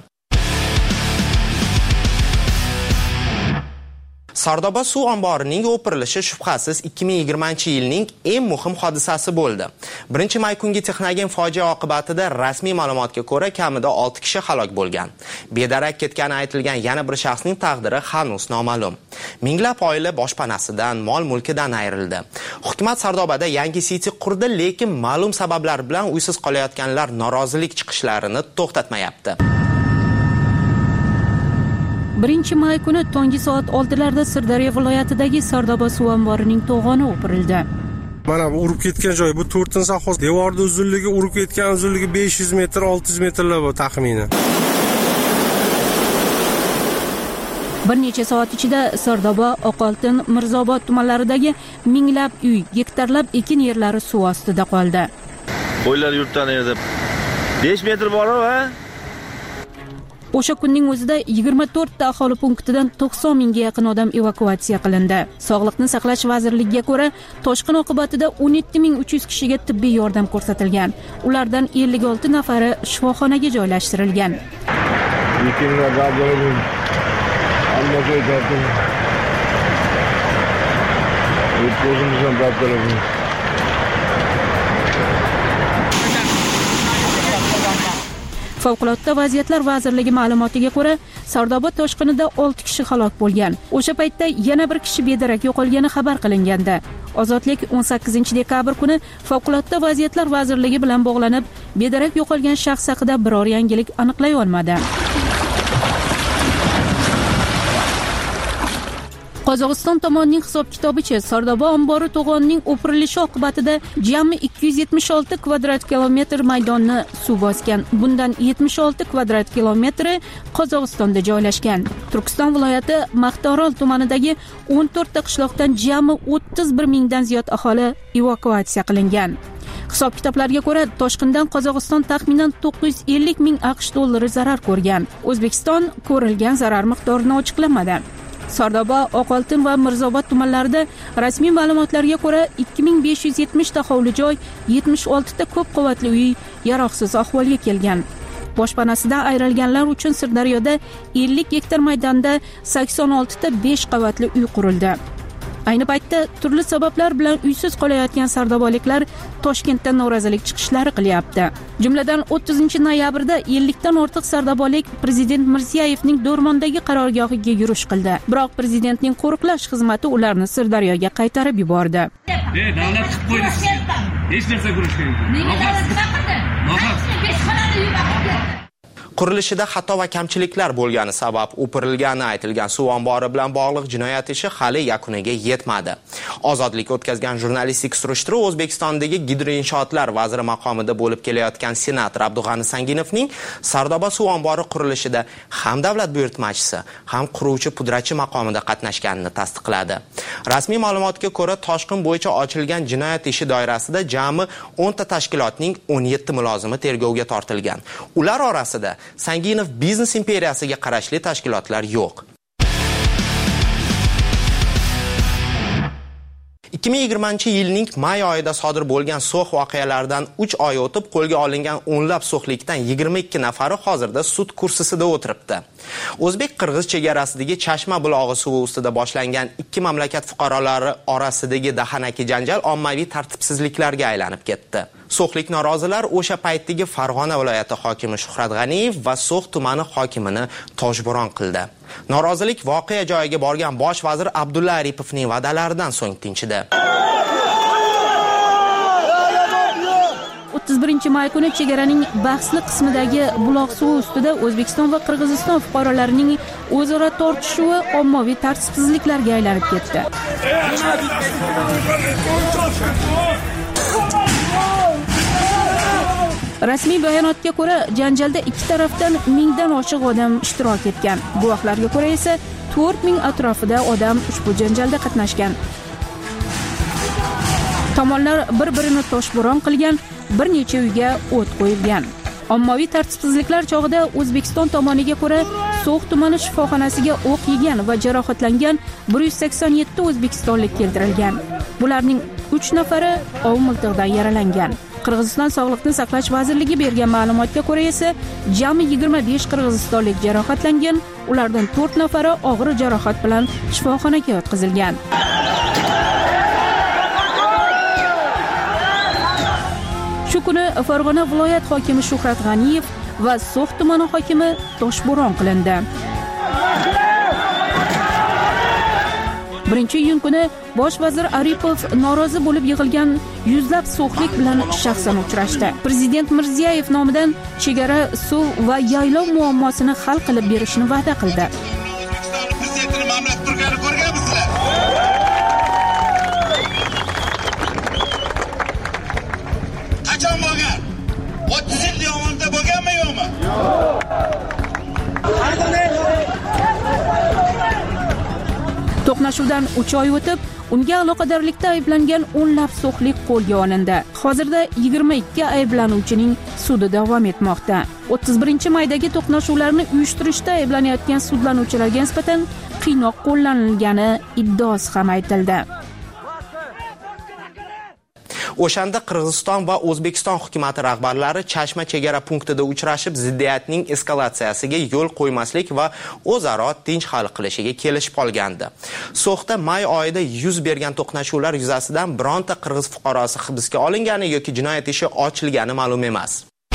Sardoba suv omborining o'pirilishi shubhasiz ikki ming yigirmanchi yilning eng muhim hodisasi bo'ldi. birinchi may kungi Texnogen fojia oqibatida rasmiy ma'lumotga ko'ra kamida olti kishi halok bo'lgan. Bedarak ketgani aytilgan yana bir shaxsning taqdiri hanuz noma'lum. Minglab oila boshpanasidan, mol-mulkidan ayrildi. Hukumat Sardobada yangi siti qurdi, lekin ma'lum sabablar bilan uysiz qolayotganlar norozilik chiqishlarini to'xtatmayapti. birinchi may kuni tongi soat oltilarda Sirdaryo viloyatidagi Sardoba suv omborining to'g'oni o'pirildi. Mana bu urib ketgan joy bu to'rtinchi sahhos. Devorning uzunligi urib ketgan uzunligi besh yuz metr, olti yuz metrlar bu taxminan. Bir necha soat ichida Sardoba, Oqoltin, Mirzobod tumanlaridagi minglab uy, gektarlab ekin yerlari suv ostida qoldi. Qo'ylar yurtdan yerda besh metr bor va O'sha kunning o'zida yigirma to'rt ta aholi punktidan to'qson mingga yaqin odam evakuatsiya qilindi. Sog'liqni saqlash vazirligiga ko'ra, toshqin oqibatida o'n yetti ming uch yuz kishiga tibbiy yordam ko'rsatilgan. Ulardan ellik olti nafari shifoxonaga joylashtirilgan. Favqulodda vaziyatlar vazirligi ma'lumotiga ko'ra, Sardoba toshqinida olti kishi halok bo'lgan. O'sha paytda yana bir kishi bedarak yo'qolgani xabar qilingandi. Ozodlik o'n sakkizinchi dekabr kuni Favqulodda vaziyatlar vazirligi bilan bog'lanib, bedarak yo'qolgan shaxs haqida biror yangilik aniqlay olmadi. Qozog'iston tomonining hisob-kitobicha Sardoba ombori to'g'onining o'pirilishi oqibatida jami ikki yuz yetmish olti kvadrat kilometr maydonni suv bosgan. Bundan yetmish olti kvadrat kilometri Qozog'istonda joylashgan. Turkiston viloyati Maqtorol tumanidagi o'n to'rt ta qishloqdan jami o'ttiz bir mingdan ziyod aholi evakuatsiya qilingan. Hisob-kitoblarga ko'ra, toshqindan Qozog'iston taxminan to'qqiz yuz ellik ming AQSh dollari zarar ko'rgan. O'zbekiston ko'rilgan zarar miqdorini ochiqlamadi. Sardoba, Oqoltin va Mirzobod tumanlarida rasmiy ma'lumotlarga ko'ra ikki ming besh yuz yetmish ta hovli joy, yetmish olti ta ko'p qavatli uy yaroqsiz ahvolga kelgan. Boshpanasidan ayrilganlar uchun Sirdaryoda ellik gektar maydonda sakson olti ta besh qavatli uy qurildi. Ayni paytda turli sabablar bilan uysiz qolayotgan sardobaliklar Toshkentda norozilik chiqishlari qilyapti. Jumladan o'ttizinchi noyabrda ellik dan ortiq sardobalik Prezident Mirziyevning Do'rmondagi qarorgohiga yurish qildi. Biroq prezidentning qo'riqlash xizmati ularni Sirdaryoga qaytarib yubordi. Ey, davlat qilib qo'ydi sizga. Hech narsa ko'rish kerak. Qurilishida xato va kamchiliklar bo'lgani sabab o'pirilgani aytilgan suv ombori bilan bog'liq jinoyat ishi hali yakuniga yetmadi. Ozodlik o'tkazgan jurnalistik surishtiruv O'zbekistondagi gidroinshootlar vaziri maqomida bo'lib kelayotgan senator Abdug'ani Sanginovning Sardoba suv ombori qurilishida ham davlat buyurtmachisi, ham quruvchi pudrachi maqomida qatnashganini tasdiqladi. Rasmiy ma'lumotga ko'ra, toshqin bo'yicha ochilgan jinoyat ishi doirasida jami o'n ta tashkilotning o'n yetti mulozimi tergovga tortilgan. Ular orasida Sanginov biznes imperiyasiga qarashli tashkilotlar yo'q. ikki ming yigirmanchi yilning may oyida sodir bo'lgan so'x voqealaridan uch oy o'tib qo'lga olingan o'nlab so'xlikdan yigirma ikki nafari hozirda sud kursisida o'tiribdi. O'zbek-qirg'iz chegarasidagi Chashma bulog'i suvi ustida boshlangan ikki mamlakat fuqarolari orasidagi dahanaki janjal ommaviy tartibsizliklarga aylanib ketdi. So'xlik norozilar o'sha paytdagi Farg'ona viloyati hokimi Shuhrat G'aniyev va So'x tumani hokimini toshbo'ron qildi. Norozilik voqea joyiga borgan bosh vazir Abdulla Aripovning va'dalaridan so'ng tinchidi. o'ttiz birinchi may kuni chegaraning bahsli qismidagi buloq suvi ustida O'zbekiston va Qirg'iziston fuqarolarining o'zaro tortishuvi ommaviy tartibsizliklarga aylanib ketdi. Rasmiy bayonotga ko'ra, janjalda ikki tarafdan mingdan oshiq odam ishtirok etgan. Guvohlarga ko'ra esa to'rt ming atrofida odam ushbu janjalda qatnashgan. Tomonlar bir-birini toshbo'ron qilgan, bir necha uyga o't qo'yilgan. Ommaviy tartibsizliklar chog'ida O'zbekiston tomoniga ko'ra So'x tumani shifoxonasiga o'q yegan va jarohatlangan bir yuz sakson yetti o'zbekistonlik keltirilgan. Bularning uch nafari ov miltig'idan yaralangan. Qirg'iziston Sog'liqni saqlash vazirligi bergan ma'lumotga ko'ra esa jami yigirma besh qirg'izistonlik jarohatlangan, ulardan to'rt nafari og'ir jarohat bilan shifoxonaga yotqizilgan. Shu kuni Farg'ona viloyat hokimi Shuhrat G'aniyev va So'x tumani hokimi toshbo'ron qilindi. birinchi iyun kuni bosh vazir Aripov norozi bo'lib yig'ilgan yuzlab so'xlik bilan shaxsan uchrashdi. Prezident Mirziyoyev nomidan chegara, suv va yaylov muammosini hal qilib berishni va'da qildi. Prezidentning mamlakat turgani ko'rganmisizlar? Qachon bo'lgan? o'ttiz yil davomida bo'lganmi yo'qmi? Yo'q. To'qnashuvdan uch oy o'tib, unga aloqadorlikda ayblangan o'nlab so'xlik qo'lga olindi. Hozirda yigirma ikki ayblanuvchining sudi davom etmoqda. o'ttiz birinchi maydagi to'qnashuvlarni uyushtirishda ayblanayotgan sudlanuvchilarga nisbatan qiynoq qo'llanilgani iddaosi ham aytildi. O'shanda Qirg'iziston va O'zbekiston hukumat rahbarlari Chashma chegara punktida uchrashib, ziddiyatning eskalatsiyasiga yo'l qo'ymaslik va o'zaro tinch hal qilishiga kelishib olgandi. So'xda may oyida yuz bergan to'qnashuvlar yuzasidan bironta qirg'iz fuqarosi hibsga olingani yoki jinoyat ishi ochilgani ma'lum emas.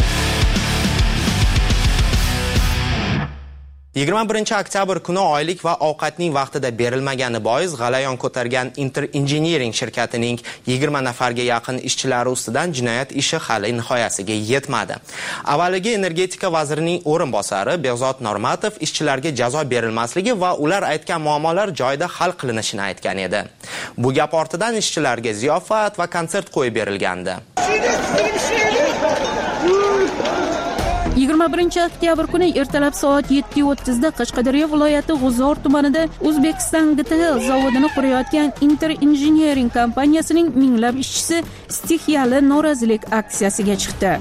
yigirma birinchi oktyabr kuni oylik va ovqatning vaqtida berilmagani bois g'alayon ko'targan Inter Engineering shirkatining yigirma nafarga yaqin ishchilari ustidan jinoyat ishi hali nihoyasiga yetmadi. Avvaliga energetika vazirining o'rinbosari Behzod Normatov ishchilarga jazo berilmasligi va ular aytgan muammolar joyida hal qilinishini aytgan edi. Bu gap ortidan ishchilarga ziyofat va konsert qo'yib berilgandi. yigirma yigirma birinchi oktyabr kuni ertalab soat yetti o'ttizda Qashqadaryo viloyati G'uzor tumanida Uzbekistan G T L zavodini qurayotgan Inter Engineering kompaniyasining minglab ishchisi stixiyali norozilik aksiyasiga chiqdi.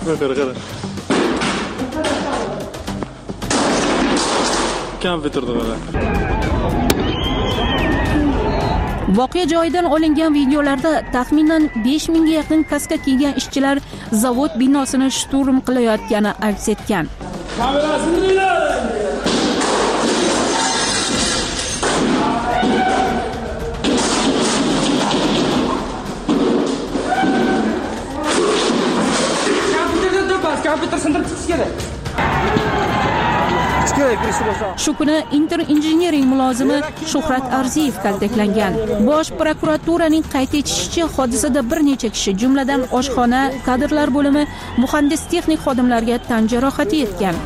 Voqea joyidan olingan videolarda taxminan besh mingga yaqin kaska kiygan ishchilar zavod binosini shturm qilayotgani aks etgan. Shu kuni Inter Engineering mulozimi Shuhrat Arziyev kaltaklangan. Bosh prokuraturaning qayd etishicha, hodisada bir necha kishi, jumladan oshxona, kadrlar bo'limi, muhandis texnik xodimlarga tan jarohati yetgan.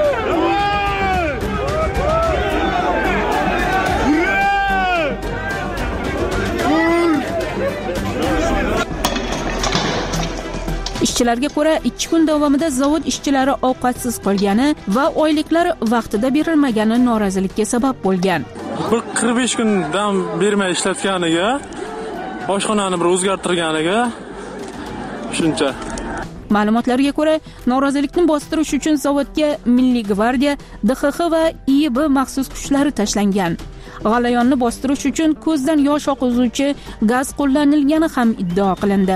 Ishchilarga ko'ra, ikki kun davomida zavod ishchilari ovqatsiz qolgani va oyliklar vaqtida berilmagani norozilikka sabab bo'lgan. Bir qirq besh kun dam bermay ishlatganiga, oshxonani bir o'zgartirganiga shuncha. Ma'lumotlarga ko'ra, norozilikni bostirish uchun zavodga Milliy gvardiya, D X X va I B maxsus kuchlari tashlangan. G'alayonni bostirish uchun ko'zdan yosh oqizuvchi gaz qo'llanilgani ham iddao qilindi.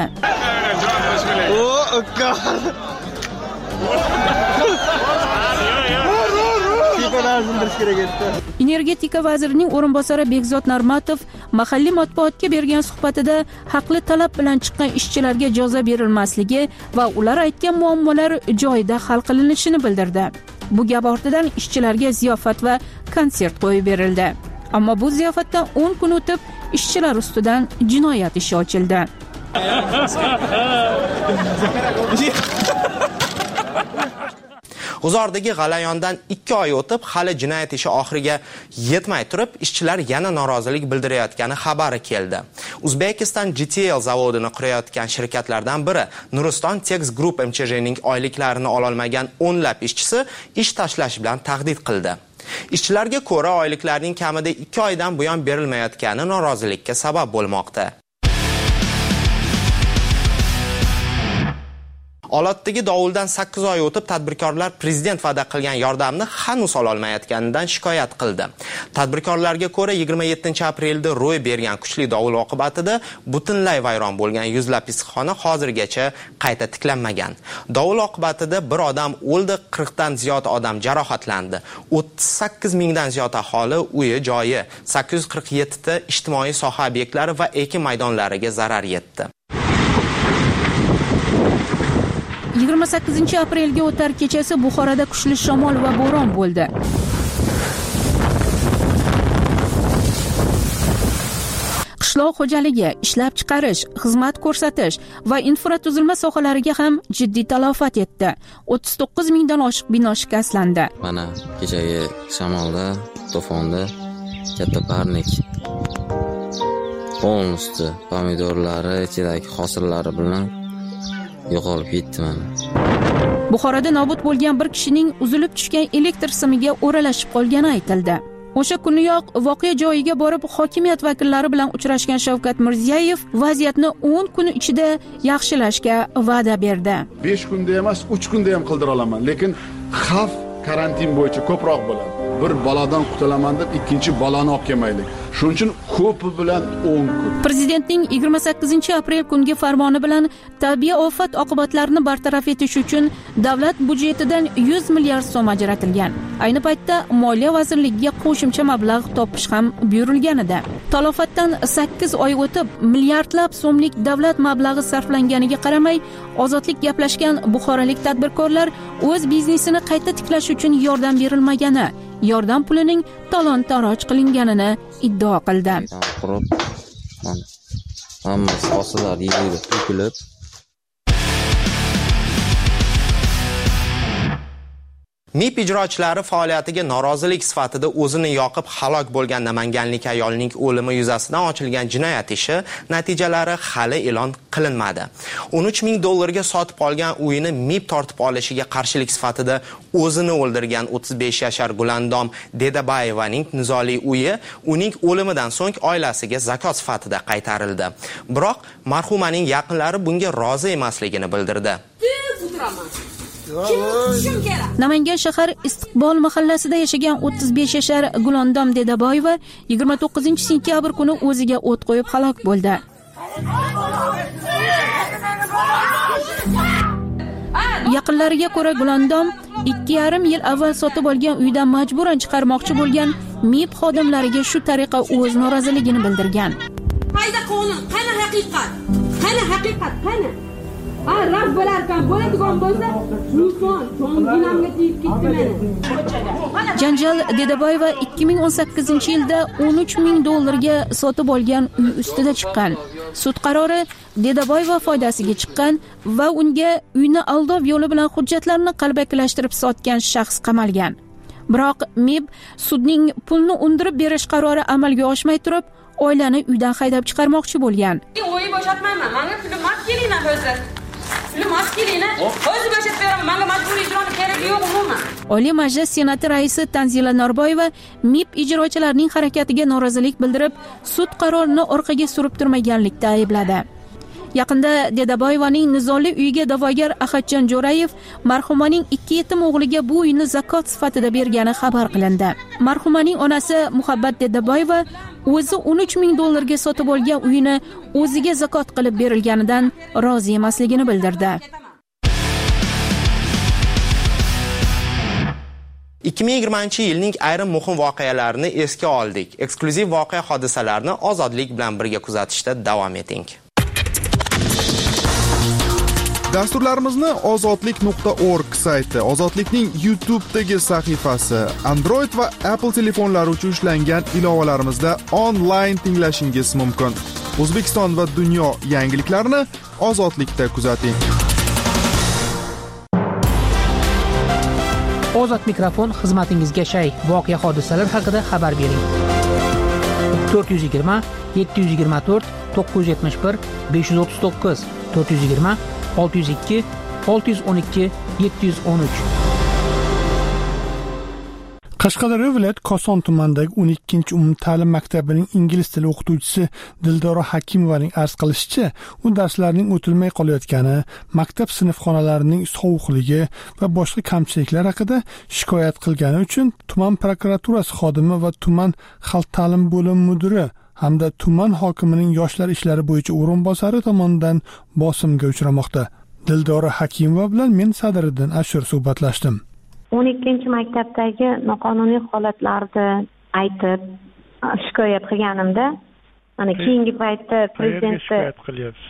Energetika vazirining o'rinbosari Bekzod Narmatov mahalliy matbuotga bergan suhbatida haqli talab bilan chiqqan ishchilarga jazo berilmasligi va ular aytgan muammolar joyida hal qilinishini bildirdi. Bu gap ortidan ishchilarga ziyofat va konsert qo'yib berildi. Ammo bu ziyofatdan o'n kun o'tib ishchilar ustidan jinoyat ishi ochildi. G'uzordagi g'alayondan ikki oy o'tib, hali jinoyat ishi oxiriga yetmay turib, ishchilar yana norozilik bildirayotgani xabari keldi. Uzbekistan G T L zavodini qurayotgan shirkatlardan biri Nuriston Tex Group M Ch J'ning oyliklarini ololmagan o'nlab ishchisi ish tashlash bilan tahdid qildi. Ishchilarga ko'ra, oyliklarning kamida ikki oydan buyon berilmayotgani norozilikka sabab bo'lmoqda. Olotdagi dovuldan sakkiz oy o'tib, tadbirkorlar prezident va'da qilgan yordamni hanuz ololmayotganidan shikoyat qildi. Tadbirkorlarga ko'ra, yigirma yettinchi aprelda ro'y bergan kuchli dovul oqibatida butunlay vayron bo'lgan yuzlab issiqxona hozirgacha qayta tiklanmagan. Dovul oqibatida bir odam o'ldi, qirqdan ziyod odam jarohatlandi. o'ttiz sakkiz mingdan ziyod aholi uyi, joyi, sakkiz yuz qirq yetti ta ijtimoiy soha obyektlari va ekin maydonlariga zarar yetdi. yigirma sakkizinchi aprelga o'tar kechasi Buxoroda kuchli shamol va bo'ron bo'ldi. Qishloq xo'jaligi, ishlab chiqarish, xizmat ko'rsatish va infratuzilma sohalariga ham jiddiy talofat yetdi. o'ttiz to'qqiz mingdan oshiq bino shikastlandi. Mana kechagi shamolda, to'fonda katta parnik polnosti pomidorlari, ichidagi hosillari bilan yo'qolib ketdi mana. Buxoroda nobud bo'lgan bir kishining uzilib tushgan elektr simiga o'ralashib qolgani aytildi. O'sha kuniyoq voqea joyiga borib hokimiyat vakillari bilan uchrashgan Shavkat Mirziyoyev vaziyatni o'n kun ichida yaxshilashga va'da berdi. besh kunda emas, uch kunda ham qildira olaman, lekin xavf karantin bo'yicha ko'proq bo'ladi. Bir balodan qutulaman deb ikkinchi baloni olib kelmaylik. Shuning uchun ko'pi bilan o'n kun. Prezidentning yigirma sakkizinchi aprel kungi farmoni bilan tabiiy ofat oqibatlarini bartaraf etish uchun davlat budjetidan yuz milliard so'm ajratilgan. Ayni paytda Moliya vazirligiga qo'shimcha mablag' topish ham buyurilgan edi. Talofatdan sakkiz oy o'tib, milliardlab so'mlik davlat mablag'i sarflanganiga qaramay, ozodlik gaplashgan buxorolik tadbirkorlar o'z biznesini qayta tiklash uchun yordam berilmagani, yordam pulining talon-taroj qilinganini iddao qildi. Hammasi hosillar yerga to'kilib, MIB ijrochilari faoliyatiga norozilik sifatida o'zini yoqib halok bo'lgan namanganlik ayolning o'limi yuzasidan ochilgan jinoyat ishi natijalari hali e'lon qilinmadi. o'n uch ming dollarga sotib olgan uyini MIB tortib olishiga qarshilik sifatida o'zini o'ldirgan o'ttiz besh yashar Gulandom Dedabayevaning nizoli uyi uning o'limidan so'ng oilasiga zakot sifatida qaytarildi. Biroq marhumaning yaqinlari bunga rozi emasligini bildirdi. Namangan shahar Istiqbol mahallasida yashagan o'ttiz besh yashar Gulandom Dedaboyeva yigirma to'qqizinchi sentyabr kuni o'ziga o't qo'yib halok bo'ldi. Yaqinlariga ko'ra Gulandom ikki yarim yil avval sotib olgan uydan majburan chiqarmoqchi bo'lgan MIB xodimlariga shu tariqa o'z noroziligini bildirgan. Qayda qonun, qani haqiqat? Qani haqiqat, qani? Ha, rad bo'larkan, bo'ladigan bo'lsa, inson jonginamga tegib ketdi meni. Janjal Dedaboyeva ikki ming o'n sakkizinchi yilda o'n uch ming dollarga sotib olgan uy ustida chiqqan. Sud qarori Dedaboyeva foydasiga chiqqan va unga uyni aldov yo'li bilan hujjatlarni qalbakilashtirib sotgan shaxs qamalgan. Biroq MIB sudning pulni undirib berish qarori amalga oshmay turib, oilani uydan haydab chiqarmoqchi bo'lgan. O'yi bo'shatmayman. Menga pul mas kelinglar o'zi. Pul mas kelinglar. O'zi bo'shatib beraman. Menga majburiy ijroni keragi yo'q umuman. Oliy Majlis Senati raisi Tanzila Norboyeva MIB ijrochilarining harakatiga norozilik bildirib, sud qarorini orqaga surib turmaganlikda aybladi. Yaqinda Dedaboyevaning nizoli uyiga da'vogar Ahadjon Jo'rayev marhumaning ikki yetim o'g'liga bu uyni zakot sifatida bergani xabar qilindi. Marhumaning onasi Muhabbat Dedaboyeva o'zi o'n uch ming dollarga sotib olgan uyini o'ziga zakot qilib berilganidan rozi emasligini bildirdi. ikki ming yigirmanchi yilning ayrim muhim voqealarini esga oldik. Eksklyuziv voqea hodisalarni Ozodlik bilan birga kuzatishda davom eting. Dasturlarimizni ozodlik nuqta org sayti, Ozodlikning YouTube'dagi sahifasi, Android va Apple telefonlari uchun ishlangan ilovalarimizda onlayn tinglashingiz mumkin. O'zbekiston va dunyo yangiliklarini Ozodlikda kuzating. Ozod mikrofon xizmatingizga shay. Voqea hodisalar haqida xabar bering. to'rt yuz yigirma yetti yuz yigirma to'rt to'qqiz yuz yetmish bir besh yuz o'ttiz to'qqiz to'rt yuz yigirma olti yuz ikki olti yuz o'n ikki yetti yuz o'n uch. Qashqadaryo viloyat Koson tumanidagi o'n ikkinchi umumta'lim maktabining ingliz tili o'qituvchisi Dildora Hakimovaning arz qilishicha, u darslarning o'tilmay qolayotgani, maktab sinfxonalarining sovuqligi va boshqa kamchiliklar haqida shikoyat qilgani uchun tuman prokuraturasi xodimi va tuman xalq ta'lim bo'limi mudiri hamda tuman hokimining yoshlar ishlari bo'yicha o'rinbosari tomonidan bosimga uchramoqda. Dildora Hakimova bilan men Sadriddin Ashur suhbatlashdim. o'n ikkinchi maktabdagi noqonuniy holatlarni aytib shikoyat qilganimda, mana keyingi paytda prezident shikoyat qilyapsiz.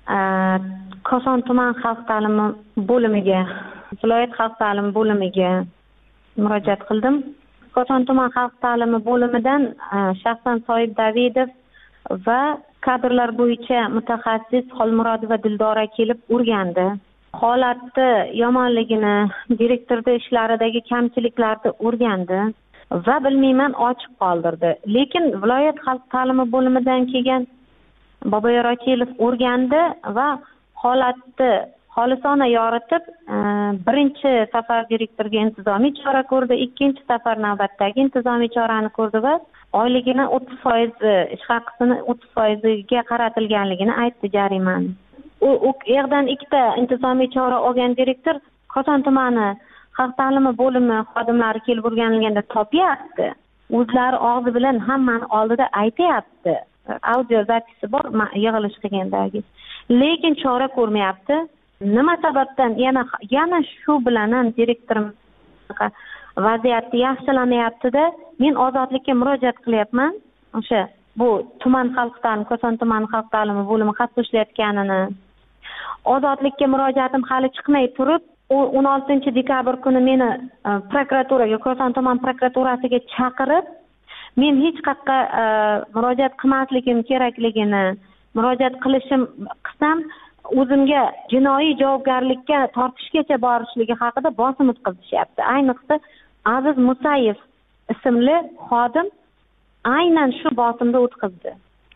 Koson tuman xalq ta'limi bo'limiga, viloyat xalq ta'limi bo'limiga murojaat qildim. Koson tuman xalq ta'limi bo'limidan shaxsan Soyib Davidov va kadrlar bo'yicha mutaxassis Xolmurodova Dildora kelib o'rgandi. Holatni yomonligini, direktorda ishlaridagi kamchiliklarni o'rgandi va bilmayman ochiq qoldirdi. Lekin viloyat xalq ta'limi bo'limidan kelgan Boboyor Ochilov o'rgandi va holatni xolisona yoritib, birinchi safar direktorga intizomiy chora ko'rdi, ikkinchi safar navbatdagi intizomiy chorani ko'rdi va oyligini o'ttiz foiz, ish haqisini o'ttiz foiziga qaratilganligini aytdi jarimani. U u yerdan ikkita intizomiy chora olgan direktor Koson tumani xalq ta'limi bo'limi xodimlari kelib o'rganilganda topyapti. O'zlari og'zi bilan hammani oldida aytayapti. Audio zapisi bor yig'ilish qilgandagi. Lekin chora ko'rmayapti. Nima sababdan yana yana shu bilan ham direktorim vaziyatni yaxshilamayapti-da, men ozodlikka murojaat qilyapman. O'sha bu tuman xalq ta'limi, Koson tuman xalq ta'limi bo'limi xat ishlayotganini. Ozodlikka murojaatim hali chiqmay turib, o'n oltinchi dekabr kuni meni prokuraturaga, Koson tuman prokuraturasiga chaqirib, men hech qayerga murojaat qilmasligim kerakligini, murojaat qilishim qilsam, o'zimga jinoiy javobgarlikka tortishgacha borishligi haqida bosim o'tkazishyapti. Ayniqsa Aziz Musayev ismli xodim aynan shu bosimda o'tkazdi.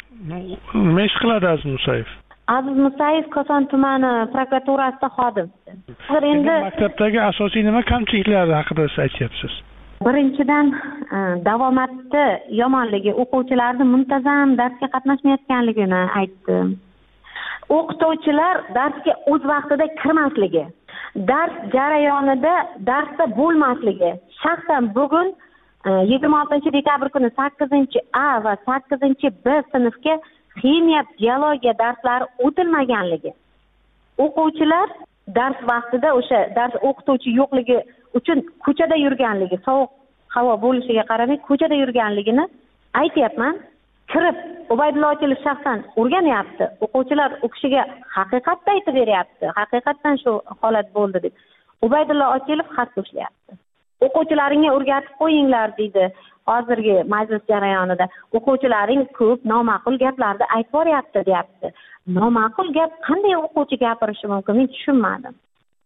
Nima ish qiladi Aziz Musayev? Aziz Musayev Koson tumani prokuraturasida xodim. Hozir endi maktabdagi asosiy nima kamchiliklar haqida siz aytyapsiz? Birinchidan davomatni yomonligi, o'quvchilarning muntazam darsga qatnashmayotganligini aytdim. O'qituvchilar darsga o'z vaqtida kirmasligi, dars jarayonida darsda bo'lmasligi. Shaxsan bugun yigirma oltinchi dekabr kuni sakkizinchi A va sakkizinchi B sinfga ximiya, biologiya darslari o'tilmaganligi. O'quvchilar dars vaqtida o'sha dars o'qituvchi yo'qligi uchun ko'chada yurganligi, sovuq havo bo'lishiga qaramay ko'chada yurganligini aytyapman. Kirib Ubaydullo Ochilov shaxsan o'rganyapti. O'quvchilar u kishiga haqiqatni aytib beryapti. Haqiqatdan shu holat bo'ldi deb. Ubaydullo Ochilov xat qo'shyapti. O'quvchilaringga o'rgatib qo'yinglar deydi. Hozirgi majlis jarayonida o'quvchilaring ko'p noma'qul gaplarni aytib boryapti, deyapti. Noma'qul gap qanday o'quvchi gapirishi mumkin? Men tushunmadim.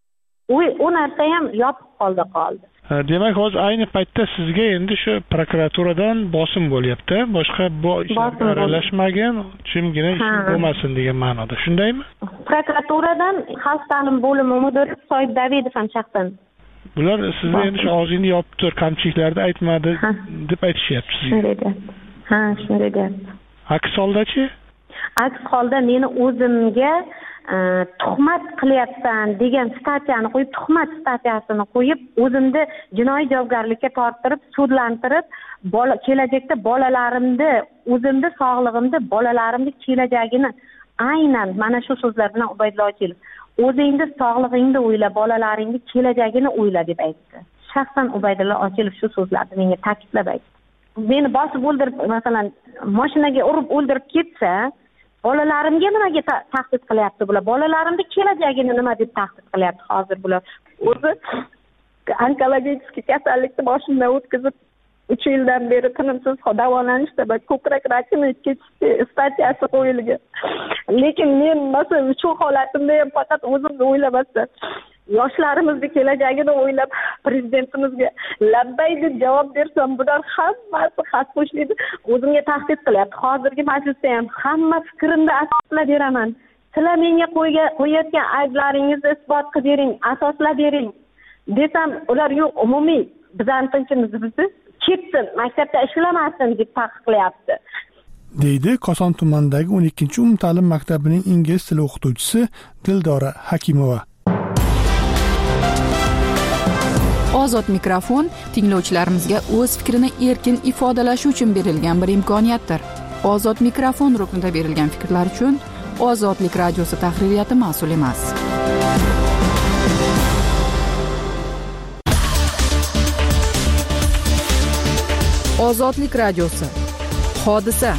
U u narsa ham yopiq holda qoldi. Demak, hozir ayni paytda sizga endi shu prokuraturadan bosim bo'lyapti. Boshqa bu ishlarga aralashmagan, jimgina ish bo'lmasin degan ma'noda. Shundaymi? Prokuraturadan xalq ta'limi bo'limi mudiri Soyib Davidov ham shaxsan. Bular sizga endi shu og'zingni yopib tur, kamchiliklarni aytmadi deb aytishyapti sizga. Shunday deyapti. Ha, shunday deyapti. Aks holdachi? Aks holda meni o'zimga tuhmat qilyapsan degan statiyani qo'yib, tuhmat statiyasini qo'yib, o'zimni jinoiy javobgarlikka torttirib, sudlantirib, bola kelajakda bolalarimni, o'zimni sog'lig'imni, bolalarimni kelajagini aynan mana shu so'zlar bilan Ubaydullo Ochilov o'zingni sog'lig'ingni o'yla, bolalaringni kelajagini o'yla deb aytdi. Shaxsan Ubaydullo Ochilov shu so'zlarni menga ta'kidlab aytdi. Meni bosib o'ldirib, masalan, mashinaga urib o'ldirib ketsa, bolalarimga nimaga tahdid qilyapti bular? Bolalarimni kelajagini nima deb tahdid qilyapti hozir bular? O'zi onkologik kasallikni boshimdan o'tkazib uch yildan beri tinimsiz davolanishda va ko'krak rakini ketish statiyasi qo'yilgan. Lekin men masalan shu holatimda ham faqat o'zimni o'ylamasdan, yoshlarimizni kelajagini o'ylab prezidentimizga labbay deb javob bersam, bular hammasi xat qo'shlaydi, o'zimga tahdid qilyapti. Hozirgi majlisda ham hamma fikrimni asoslab beraman. Sizlar menga qo'yayotgan ayblaringizni isbot qilib bering, asoslab bering desam, ular yo'q, umumiy bizning tinchimizni bizni ketsin, maktabda ishlamasin deb taqiqlayapti. deydi Koson tumanidagi o'n ikkinchi umumta'lim maktabining ingliz tili o'qituvchisi Dildora Hakimova. Ozod mikrofon tinglovchilarimizga o'z fikrini erkin ifodalashi uchun berilgan bir imkoniyatdir. Ozod mikrofon ruknida berilgan fikrlar uchun Ozodlik radiosi tahririyati mas'ul emas. Ozodlik radiosi. Hodisa.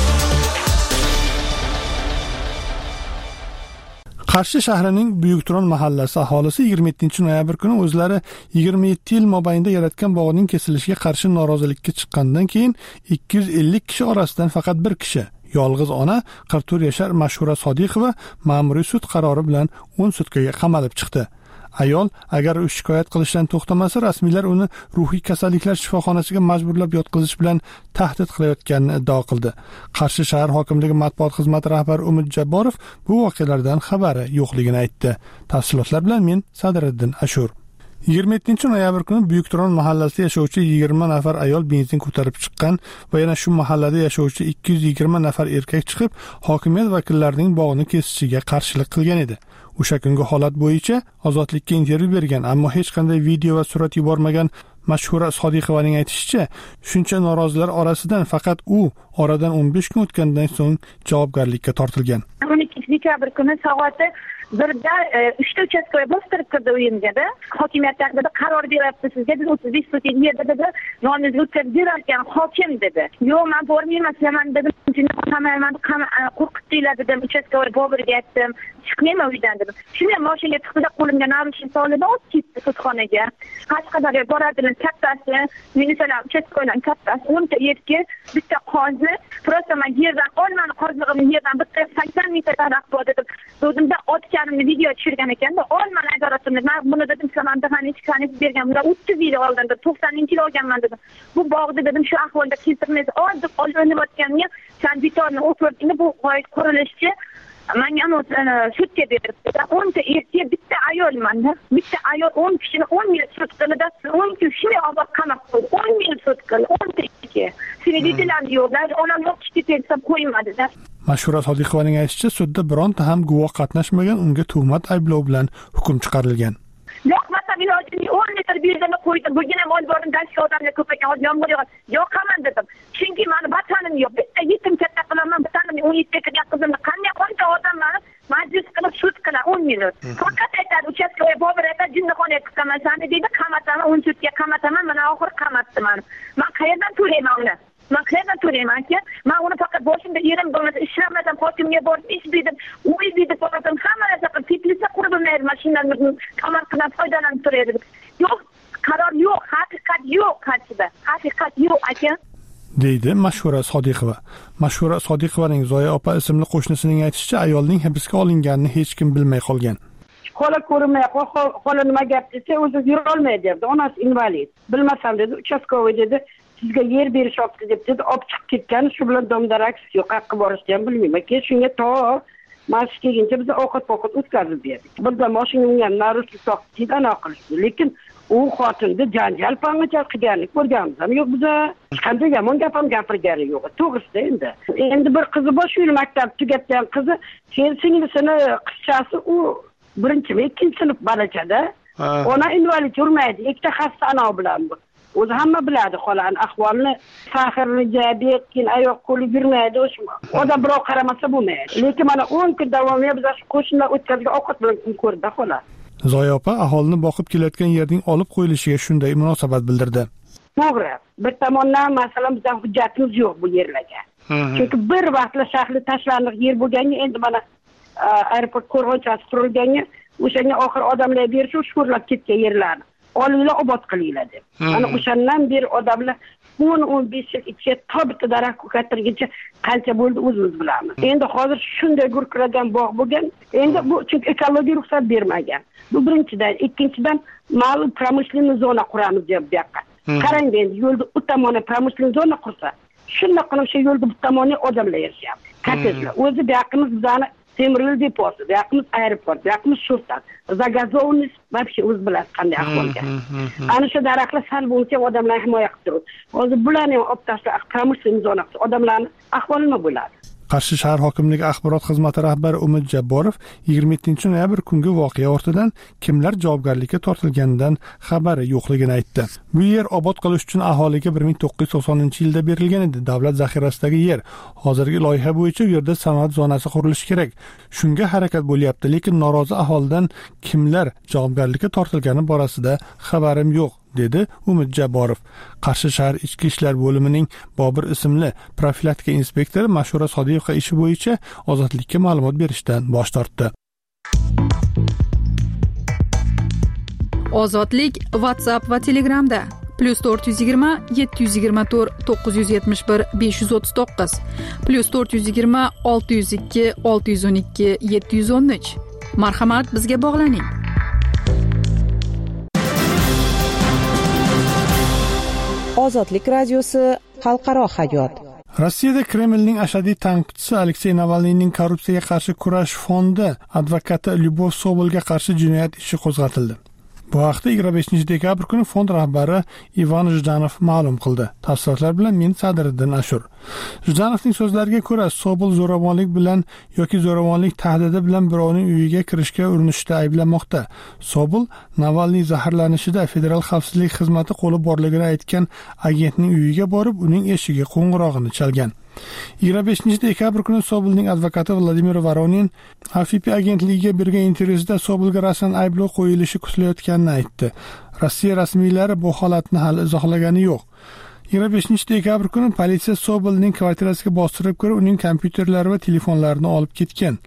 Qarshi shahrining Buyukturon mahallasi aholisi yigirma yettinchi noyabr kuni o'zlari yigirma yetti yil mobaynida yaratgan bog'ning kesilishiga qarshi norozilikka chiqqandan keyin ikki yuz ellik kishi orasidan faqat bir kishi, yolg'iz ona qirq to'rt yashar Mashhura Sodiqova ma'muriy sud qarori bilan o'n sutkaga qamalib chiqdi. Ayol agar u shikoyat qilishdan to'xtamasa, rasmiylar uni ruhiy kasalliklar shifoxonasiga majburlab yotqizish bilan tahdid qilayotganini iddao qildi. Qarshi shahar hokimligi matbuot xizmati rahbari Umid Jabborov bu voqealardan xabari yo'qligini aytdi. Tafsilotlar bilan men Sadriddin Ashur. yigirma yettinchi noyabr kuni Buyukturon mahallasida yashovchi yigirma nafar ayol benzin ko'tarib chiqqan va yana shu mahallada yashovchi ikki yuz yigirma nafar erkak chiqib, hokimiyat vakillarining bog'ni kesishiga qarshilik qilgan edi. O'sha kungi holat bo'yicha Ozodlikka intervyu bergan, ammo hech qanday video va surat yubormagan Mashhura Sodiqovaning aytishicha, shuncha norozilar orasidan faqat u oradan o'n besh kun o'tgandan so'ng javobgarlikka tortilgan. o'n ikkinchi dekabr kuni soati birda uchta uchastkoga bostirib kirdi uyimga-da. Hokimiyat taqdirida qaror beryapti sizga, dedi o'ttiz besh so'm yerda dedi, yoningizga o'tkazib berarkan hokim dedi. Yo'q, men bormayman, men dedim, qamayman, qo'rqitdinglar dedim, uchastkoga Bobirga aytdim, chiqmayman uydan dedim. Shunday mashinaga chiqdi, qo'limga narushnik solib, olib ketdi sudxonaga. Qashqadaryoga boradilar kattasi, ministerlar uchastkolar kattasi, o'nta erkak, bitta qozi, просто men yerdan olmani qozig'imni yerdan bitta sakson sakson mingta daraxt bor dedim. O'zimda otganimni video tushirgan ekanda, olman adoratimni. Men buni dedim, samanda ham hech qanday bergan. Bunda o'ttiz yil oldin to'qsoninchi yil olganman dedim. Bu bog'da dedim shu ahvolda keltirmaysiz. Oldi, olinayotganda sen bitorni o'pirdingmi, bu qurilishchi menga sudga beribdi. o'nta erkak, bitta ayolman-da. Bitta ayol o'n kishini o'n yil sud qildi. o'n kishini ozod qamoq qo'ydi. o'n yil sud qildi. o'nta erkak. Seni dedilar diyorlar, onam yo'qishga telsam qo'ymadi-da. Mashura Sodiqovaning aytishicha, sudda bironta ham guvoh qatnashmagan, unga tuhmat ayblov bilan hukm chiqarilgan. Yo'qmasa ilojini o'n litr benzin qo'ydim. Bugun ham olib bordim, dashga odamlar ko'paygan, yomg'ir yog'adi. Yo'qaman dedim. Chunki meni vatanim yo'q. Bitta yetim katta qilaman, bittani o'n yetti yoshga qizimni qanday qancha odamlarni majlis qilib sud qiladi o'n minut. Faqat aytadi, uchastkoga borib aytadi, jinnixonaga chiqaman, sani deydi, qamataman, o'n sudga qamataman, mana oxir qamatdi meni. Men qayerdan to'layman uni? Men qayerdan to'layman-ki? Men uni faqat boshimda yerim bo'lmasa, ishlamasam, hokimga borib ish berdim, uy berib bordim, hamma narsa qilib, teplisa qurib olmaydi, mashinalarni qamoqdan foydalanib turadi. Yo'q, qaror yo'q, haqiqat yo'q qarshida. Haqiqat yo'q aka. deydi Mashura Sodiqova. Mashura Sodiqovaning Zoya opa ismli qo'shnisining aytishicha, ayolning hibsga olinganini hech kim bilmay qolgan. Xola ko'rmay, xola nima gap desa, o'zi yura olmaydi debdi. Onasi invalid. Bilmasam dedi, uchastkovoy dedi, sizga yer berishyapti deb dedi, olib chiqib ketgan, shu bilan domdarak yo'q, haqqa borishni ham bilmayman. Keyin shunga to Mashq kelguncha biz ovqat-ovqat o'tkazib berdik. Birda mashina ungan naruslik soqchid ana qilishdi. Lekin u xotinni janjal pangacha qilganlik ko'rganmiz. Yo'q, biz qanday yomon gap ham gapirgani yo'q. To'g'risida endi. Endi bir qizi bor, shu yil maktab tugatgan qizi, keyin singlisini qizchasi u birinchi va ikkinchi sinf balachada. Ona invalid yurmaydi. Ikkita xasta ana bilan bu. O'zi hamma biladi xolani ahvolini, faxrli diabet, keyin oyoq qo'li yurmaydi, o'sha. Odam birov qaramasa bo'lmaydi. Lekin mana o'n kun davomida biz shu qo'shnilar o'tkazgan ovqat bilan kun ko'rdi xola. Zoya opa aholini boqib kelayotgan yerning olib qo'yilishiga shunday munosabat bildirdi. To'g'ri. Bir tomondan masalan bizning hujjatimiz yo'q bu yerlarga. Chunki bir vaqtlar shahri tashlandiq yer bo'lganga, endi mana aeroport qo'rg'onchasi qurilganga, o'shanga oxir odamlar berish, shukurlab ketgan yerlarni olinglar, obod qilinglar deb. Mana o'shandan beri odamlar o'n o'n besh yil ichida tobita daraxt ko'katirguncha qancha bo'ldi o'zimiz bilamiz. Endi hozir shunday gurkiragan bog' bo'lgan, endi bu chunki ekologiya ruxsat bermagan. Bu birinchidan, ikkinchidan ma'lum pромышленный zona quramiz deb bu yoqqa. Qarang endi yo'lda u tomoni pромышленный zona qursa, shunday qilib shu yo'lda bu tomoni odamlar yashayapti. Kottejlar. O'zi bu yoqimiz bizani temir yo'l deposi, bu yoqimiz aeroport, bu yoqimiz shurtan. Zagazovniz вообще o'z bilasiz qanday ahvolga. Ana shu daraxtlar sal bo'lsa odamlar himoya qilib turadi. Hozir bularni olib tashlab pромышленный zona qilsa, odamlarning ahvoli nima bo'ladi? Qarshi shahar hokimligi axborot xizmati rahbari Umid Jabborov yigirma yettinchi noyabr kungi voqea ortidan kimlar javobgarlikka tortilganidan xabari yo'qligini aytdi. Bu yer obod qilish uchun aholiga bir ming to'qqiz yuz to'qsoninchi yilda berilgan edi. Davlat zaxirasidagi yer. Hozirgi loyiha bo'yicha u yerda sanoat zonasi qurilishi kerak. Shunga harakat bo'lyapti, lekin norozi aholidan kimlar javobgarlikka tortilgani borasida xabarim yo'q, dedi Umid Jabborov. Qarshi shahar ichki ishlar bo'limining Bobur ismli profilaktika inspektori Mashura Sodiqova ishi bo'yicha ozodlikka ma'lumot berishdan bosh tortdi. Ozodlik WhatsApp va Telegramda plus to'rt yuz yigirma yetti yuz yigirma to'rt to'qqiz yuz yetmish bir besh yuz o'ttiz to'qqiz plus to'rt yuz yigirma olti yuz ikki olti yuz o'n ikki yetti yuz o'n uch. Marhamat, bizga bog'laning. Ozodlik radiosi xalqaro hayot. Rossiyada Kremlning ashaddiy tanqidchisi Aleksey Navalniyning korrupsiyaga qarshi kurash fondi advokati Lyubov Sobolga qarshi jinoyat ishi qo'zg'atildi. Bu haqda yigirma beshinchi dekabr kuni fond rahbari Ivan Zhdanov ma'lum qildi. Tafsilotlar bilan men Sadriddin Ashur. Zhdanovning so'zlariga ko'ra, Sobol zo'ravonlik bilan yoki zo'ravonlik tahdidi bilan birovning uyiga kirishga urinishda ayblanmoqda. Sobol Navalniy zaharlanishida Federal xavfsizlik xizmati qo'li borligini aytgan agentning uyiga borib, uning eshigiga qo'ng'irog'ini chalgan. yigirma beshinchi dekabr kuni Sobolning advokati Vladimir Voronin F F P agentligiga bergan intervyusida Sobolga rasman ayblov qo'yilishi kutilayotganini aytdi. Rossiya rasmiylari bu holatni hali izohlagani yo'q. yigirma beshinchi dekabr kuni politsiya Sobolning kvartirasiga bostirib kirib, uning kompyuterlari va telefonlarini olib ketgan.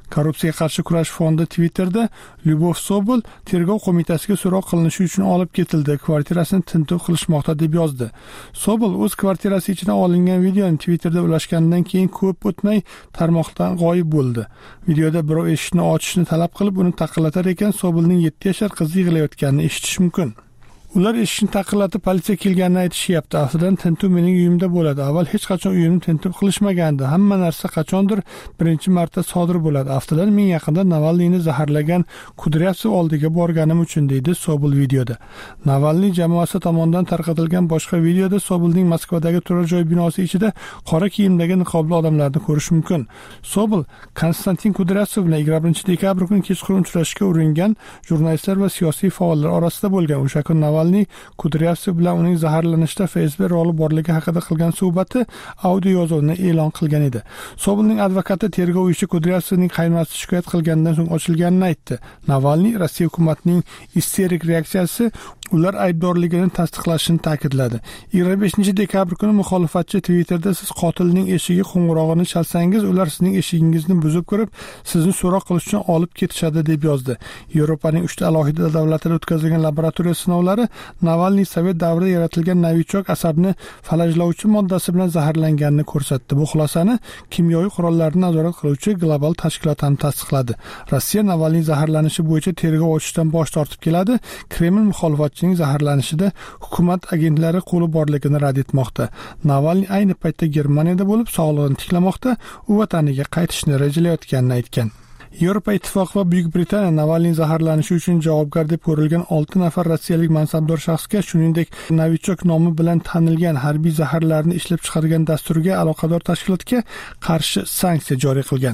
Korrupsiyaga qarshi kurash fondi Twitterda Lyubov Sobol tergov qo'mitasiga so'roq qilinishi uchun olib ketildi, kvartirasini tintuv qilishmoqda deb yozdi. Sobol o'z kvartirasi ichidan olingan videoni Twitterda ulashganidan keyin ko'p o'tmay tarmoqdan g'oyib bo'ldi. Videoda birov eshikni ochishni talab qilib, uni taqillatar ekan, Sobolning yetti yashar qizi yig'layotganini eshitish mumkin. Ular eshikni taqillatib politsiya kelganini aytishyapti. Aftidan tintuv mening uyimda bo'ladi. Avval hech qachon uyimni tintuv qilishmagandi. Hamma narsa qachondir birinchi marta sodir bo'ladi. Aftidan men yaqinda Navalniyni zaharlagan Kudryavtsev oldiga borganim uchun, deydi Sobol videoda. Navalniy jamoasi tomonidan tarqatilgan boshqa videoda Sobolning Moskvadagi turar joy binosi ichida qora kiyimdagi niqobli odamlarni ko'rish mumkin. Sobol Konstantin Kudryavtsev bilan yigirma birinchi dekabr kuni kechqurun uchrashishga uringan jurnalistlar va siyosiy faollar orasida bo'lgan. O'sha kun Navalniy Kudryavtsev bilan uning zaharlanishda F S B roli borligi haqida qilgan suhbati audio yozuvini e'lon qilgan edi. Sobolning advokati tergov ishi Kudryavtsevning qaynonasi shikoyat qilganidan so'ng ochilganini aytdi. Navalniy Rossiya hukumatining isterik reaksiyasi ular aybdorligini tasdiqlashini ta'kidladi. yigirma beshinchi dekabr kuni muxolifatchi Twitterda siz qotilning eshigi qo'ng'irog'ini chalsangiz, ular sizning eshigingizni buzib kirib, sizni so'roq qilish uchun olib ketishadi deb yozdi. Yevropaning uchta alohida davlatida o'tkazilgan laboratoriya sinovlari Navalniy Sovet davrida yaratilgan novichok asabni falajlovchi moddasi bilan zaharlanganini ko'rsatdi. Bu xulosani kimyoviy qurollarni nazorat qiluvchi global tashkilot ham tasdiqladi. Rossiya Navalniy zaharlanishi bo'yicha tergov ochishdan bosh tortib keladi. Kreml muxolifatchining zaharlanishida hukumat agentlari qo'li borligini rad etmoqda. Navalniy ayni paytda Germaniyada bo'lib, sog'lig'ini tiklamoqda, u vataniga qaytishni rejalayotganini aytgan. Yevropa Ittifoqi va Buyuk Britaniya Navalniy zaharlanishi uchun javobgar deb ko'rilgan olti nafar rossiyalik mansabdor shaxsga, shuningdek Novichok nomi bilan tanilgan harbiy zaharlarni ishlab chiqargan dasturga aloqador tashkilotga qarshi sanksiya joriy qilgan.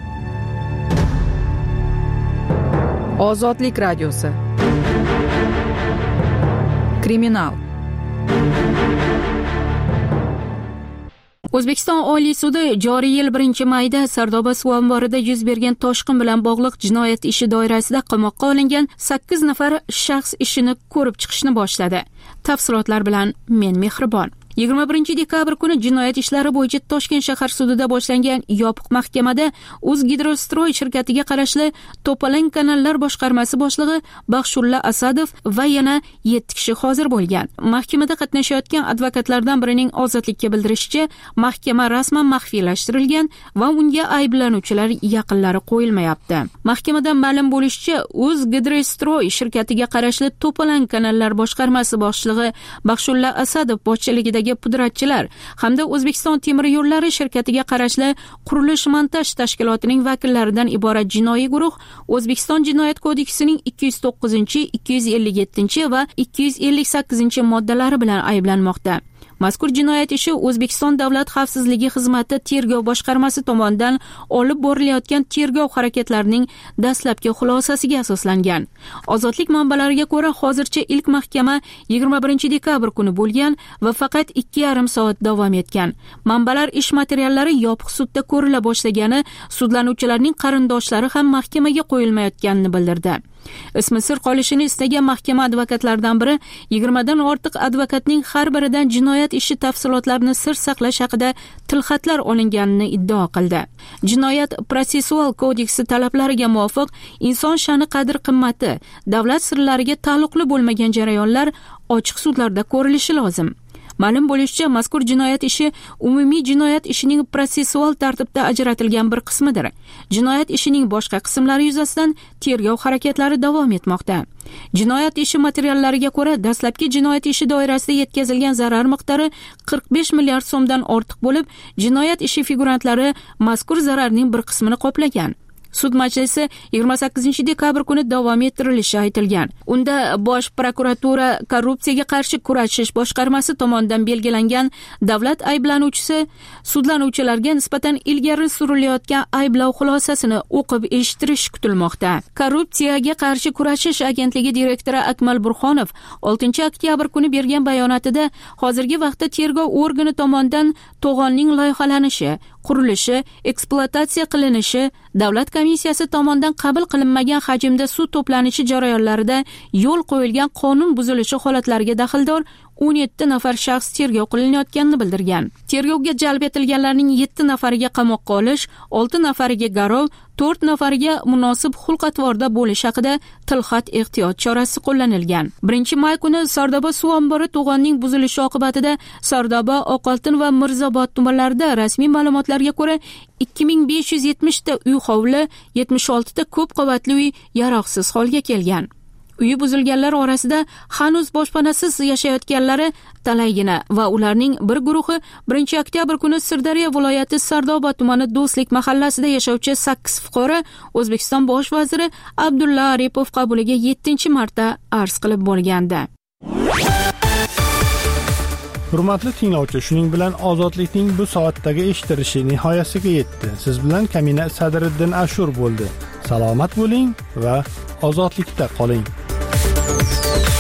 Ozodlik radiosi. Kriminal. O'zbekiston Oliy sudi joriy yil birinchi mayda Sardoba suv omborida yuz bergan toshqin bilan bog'liq jinoyat ishi doirasida qamoqqa olingan sakkiz nafar shaxs ishini ko'rib chiqishni boshladi. Tafsilotlar bilan men Mehribon. yigirma birinchi dekabr kuni jinoyat ishlari bo'yicha Toshkent shahar sudida boshlangan yopiq mahkamada O'zgidrostroy shirkatiga qarashli To'palang kanallar boshqarmasi boshlig'i Baxshulla Asadov va yana yetti kishi hozir bo'lgan. Mahkamada qatnashayotgan advokatlardan birining ozodlikka bildirishicha, mahkama rasman maxfiylashtirilgan va unga ayblanuvchilar yaqinlari qo'yilmayapti. Mahkamadan ma'lum bo'lishicha, O'zgidrostroy shirkatiga qarashli To'palang kanallar boshqarmasi boshlig'i Baxshulla Asadov boshchiligida pudratchilar hamda O'zbekiston temir yo'llari shirkatiga qarashli qurilish montaj tashkilotining vakillaridan iborat jinoiy guruh O'zbekiston Jinoyat kodeksining ikki yuz to'qqizinchi, ikki yuz ellik yettinchi va ikki yuz ellik sakkizinchi moddalari bilan ayblanmoqda. Mazkur jinoyat ishi O'zbekiston Davlat xavfsizligi xizmati tergov boshqarmasi tomonidan olib borilayotgan tergov harakatlarining dastlabki xulosasiga asoslangan. Ozodlik manbalariga ko'ra, hozircha ilk mahkama yigirma birinchi dekabr kuni bo'lgan va faqat ikki yarim soat davom etgan. Manbalar ish materiallari yopiq sudda ko'rila boshlagani, sudlanuvchilarning qarindoshlari ham mahkamaga qo'yilmayotganini bildirdi. Ismi sir qolishini istagan mahkama advokatlaridan biri yigirmadan ortiq advokatning har biridan jinoyat ishi tafsilotlarini sir saqlash haqida tilxatlar olinganini iddao qildi. Jinoyat protsessual kodeksi talablariga muvofiq inson sha'ni qadr-qimmati, davlat sirlariga taalluqli bo'lmagan jarayonlar ochiq sudlarda ko'rilishi lozim. Ma'lum bo'lishicha, mazkur jinoyat ishi umumiy jinoyat ishining protsessual tartibda ajratilgan bir qismidir. Jinoyat ishining boshqa qismlari yuzasidan tergov harakatlari davom etmoqda. Jinoyat ishi materiallariga ko'ra, dastlabki jinoyat ishi doirasida yetkazilgan zarar miqdori qirq besh milliard so'mdan ortiq bo'lib, jinoyat ishi figurantlari mazkur zararning bir qismini qoplagan. Sud majlisi yigirma sakkizinchi dekabr kuni davom ettirilishi aytilgan. Unda Bosh prokuratura korrupsiyaga qarshi kurashish boshqarmasi tomonidan belgilangan davlat ayblanuvchisi sudlanuvchilarga nisbatan ilgari surilayotgan ayblov xulosasini o'qib eshittirish kutilmoqda. Korrupsiyaga qarshi kurashish agentligi direktori Akmal Burxonov oltinchi oktyabr kuni bergan bayonotida hozirgi vaqtda tergov organi tomonidan to'g'onning loyihalanishi, qurilishi, ekspluatatsiya qilinishi, davlat komissiyasi tomonidan qabul qilinmagan hajmda suv to'planishi jarayonlarida yo'l qo'yilgan qonun buzilishi holatlariga daxldor o'n yetti nafar shaxs tergov qilinayotganini bildirgan. Tergovga jalb etilganlarning yetti nafariga qamoqqa olish, olti nafariga garov, to'rt nafariga munosib xulq-atvorda bo'lish haqida tilxat ehtiyot chorasi qo'llanilgan. birinchi may kuni Sardoba suv ombori to'g'onning buzilishi oqibatida Sardoba, Oqoltin va Mirzobod tumanlarida rasmiy ma'lumotlarga ko'ra ikki ming besh yuz yetmish ta uy hovli, yetmish olti ta ko'p qavatli uy yaroqsiz holga kelgan. Uyi buzilganlar orasida hanuz boshpanasiz yashayotganlari talaygina va ularning bir guruhi birinchi oktyabr kuni Sirdaryo viloyati Sardoba tumani Do'stlik mahallasida yashovchi sakkiz fuqaro O'zbekiston bosh vaziri Abdulla Aripov qabuliga yettinchi marta arz qilib bo'lgandi. Hurmatli tinglovchi, shuning bilan ozodlikning bu soatdagi eshitilishi nihoyasiga yetdi. Siz bilan Kamina Sadriddin Ashur bo'ldi. Salomat bo'ling va ozodlikda qoling.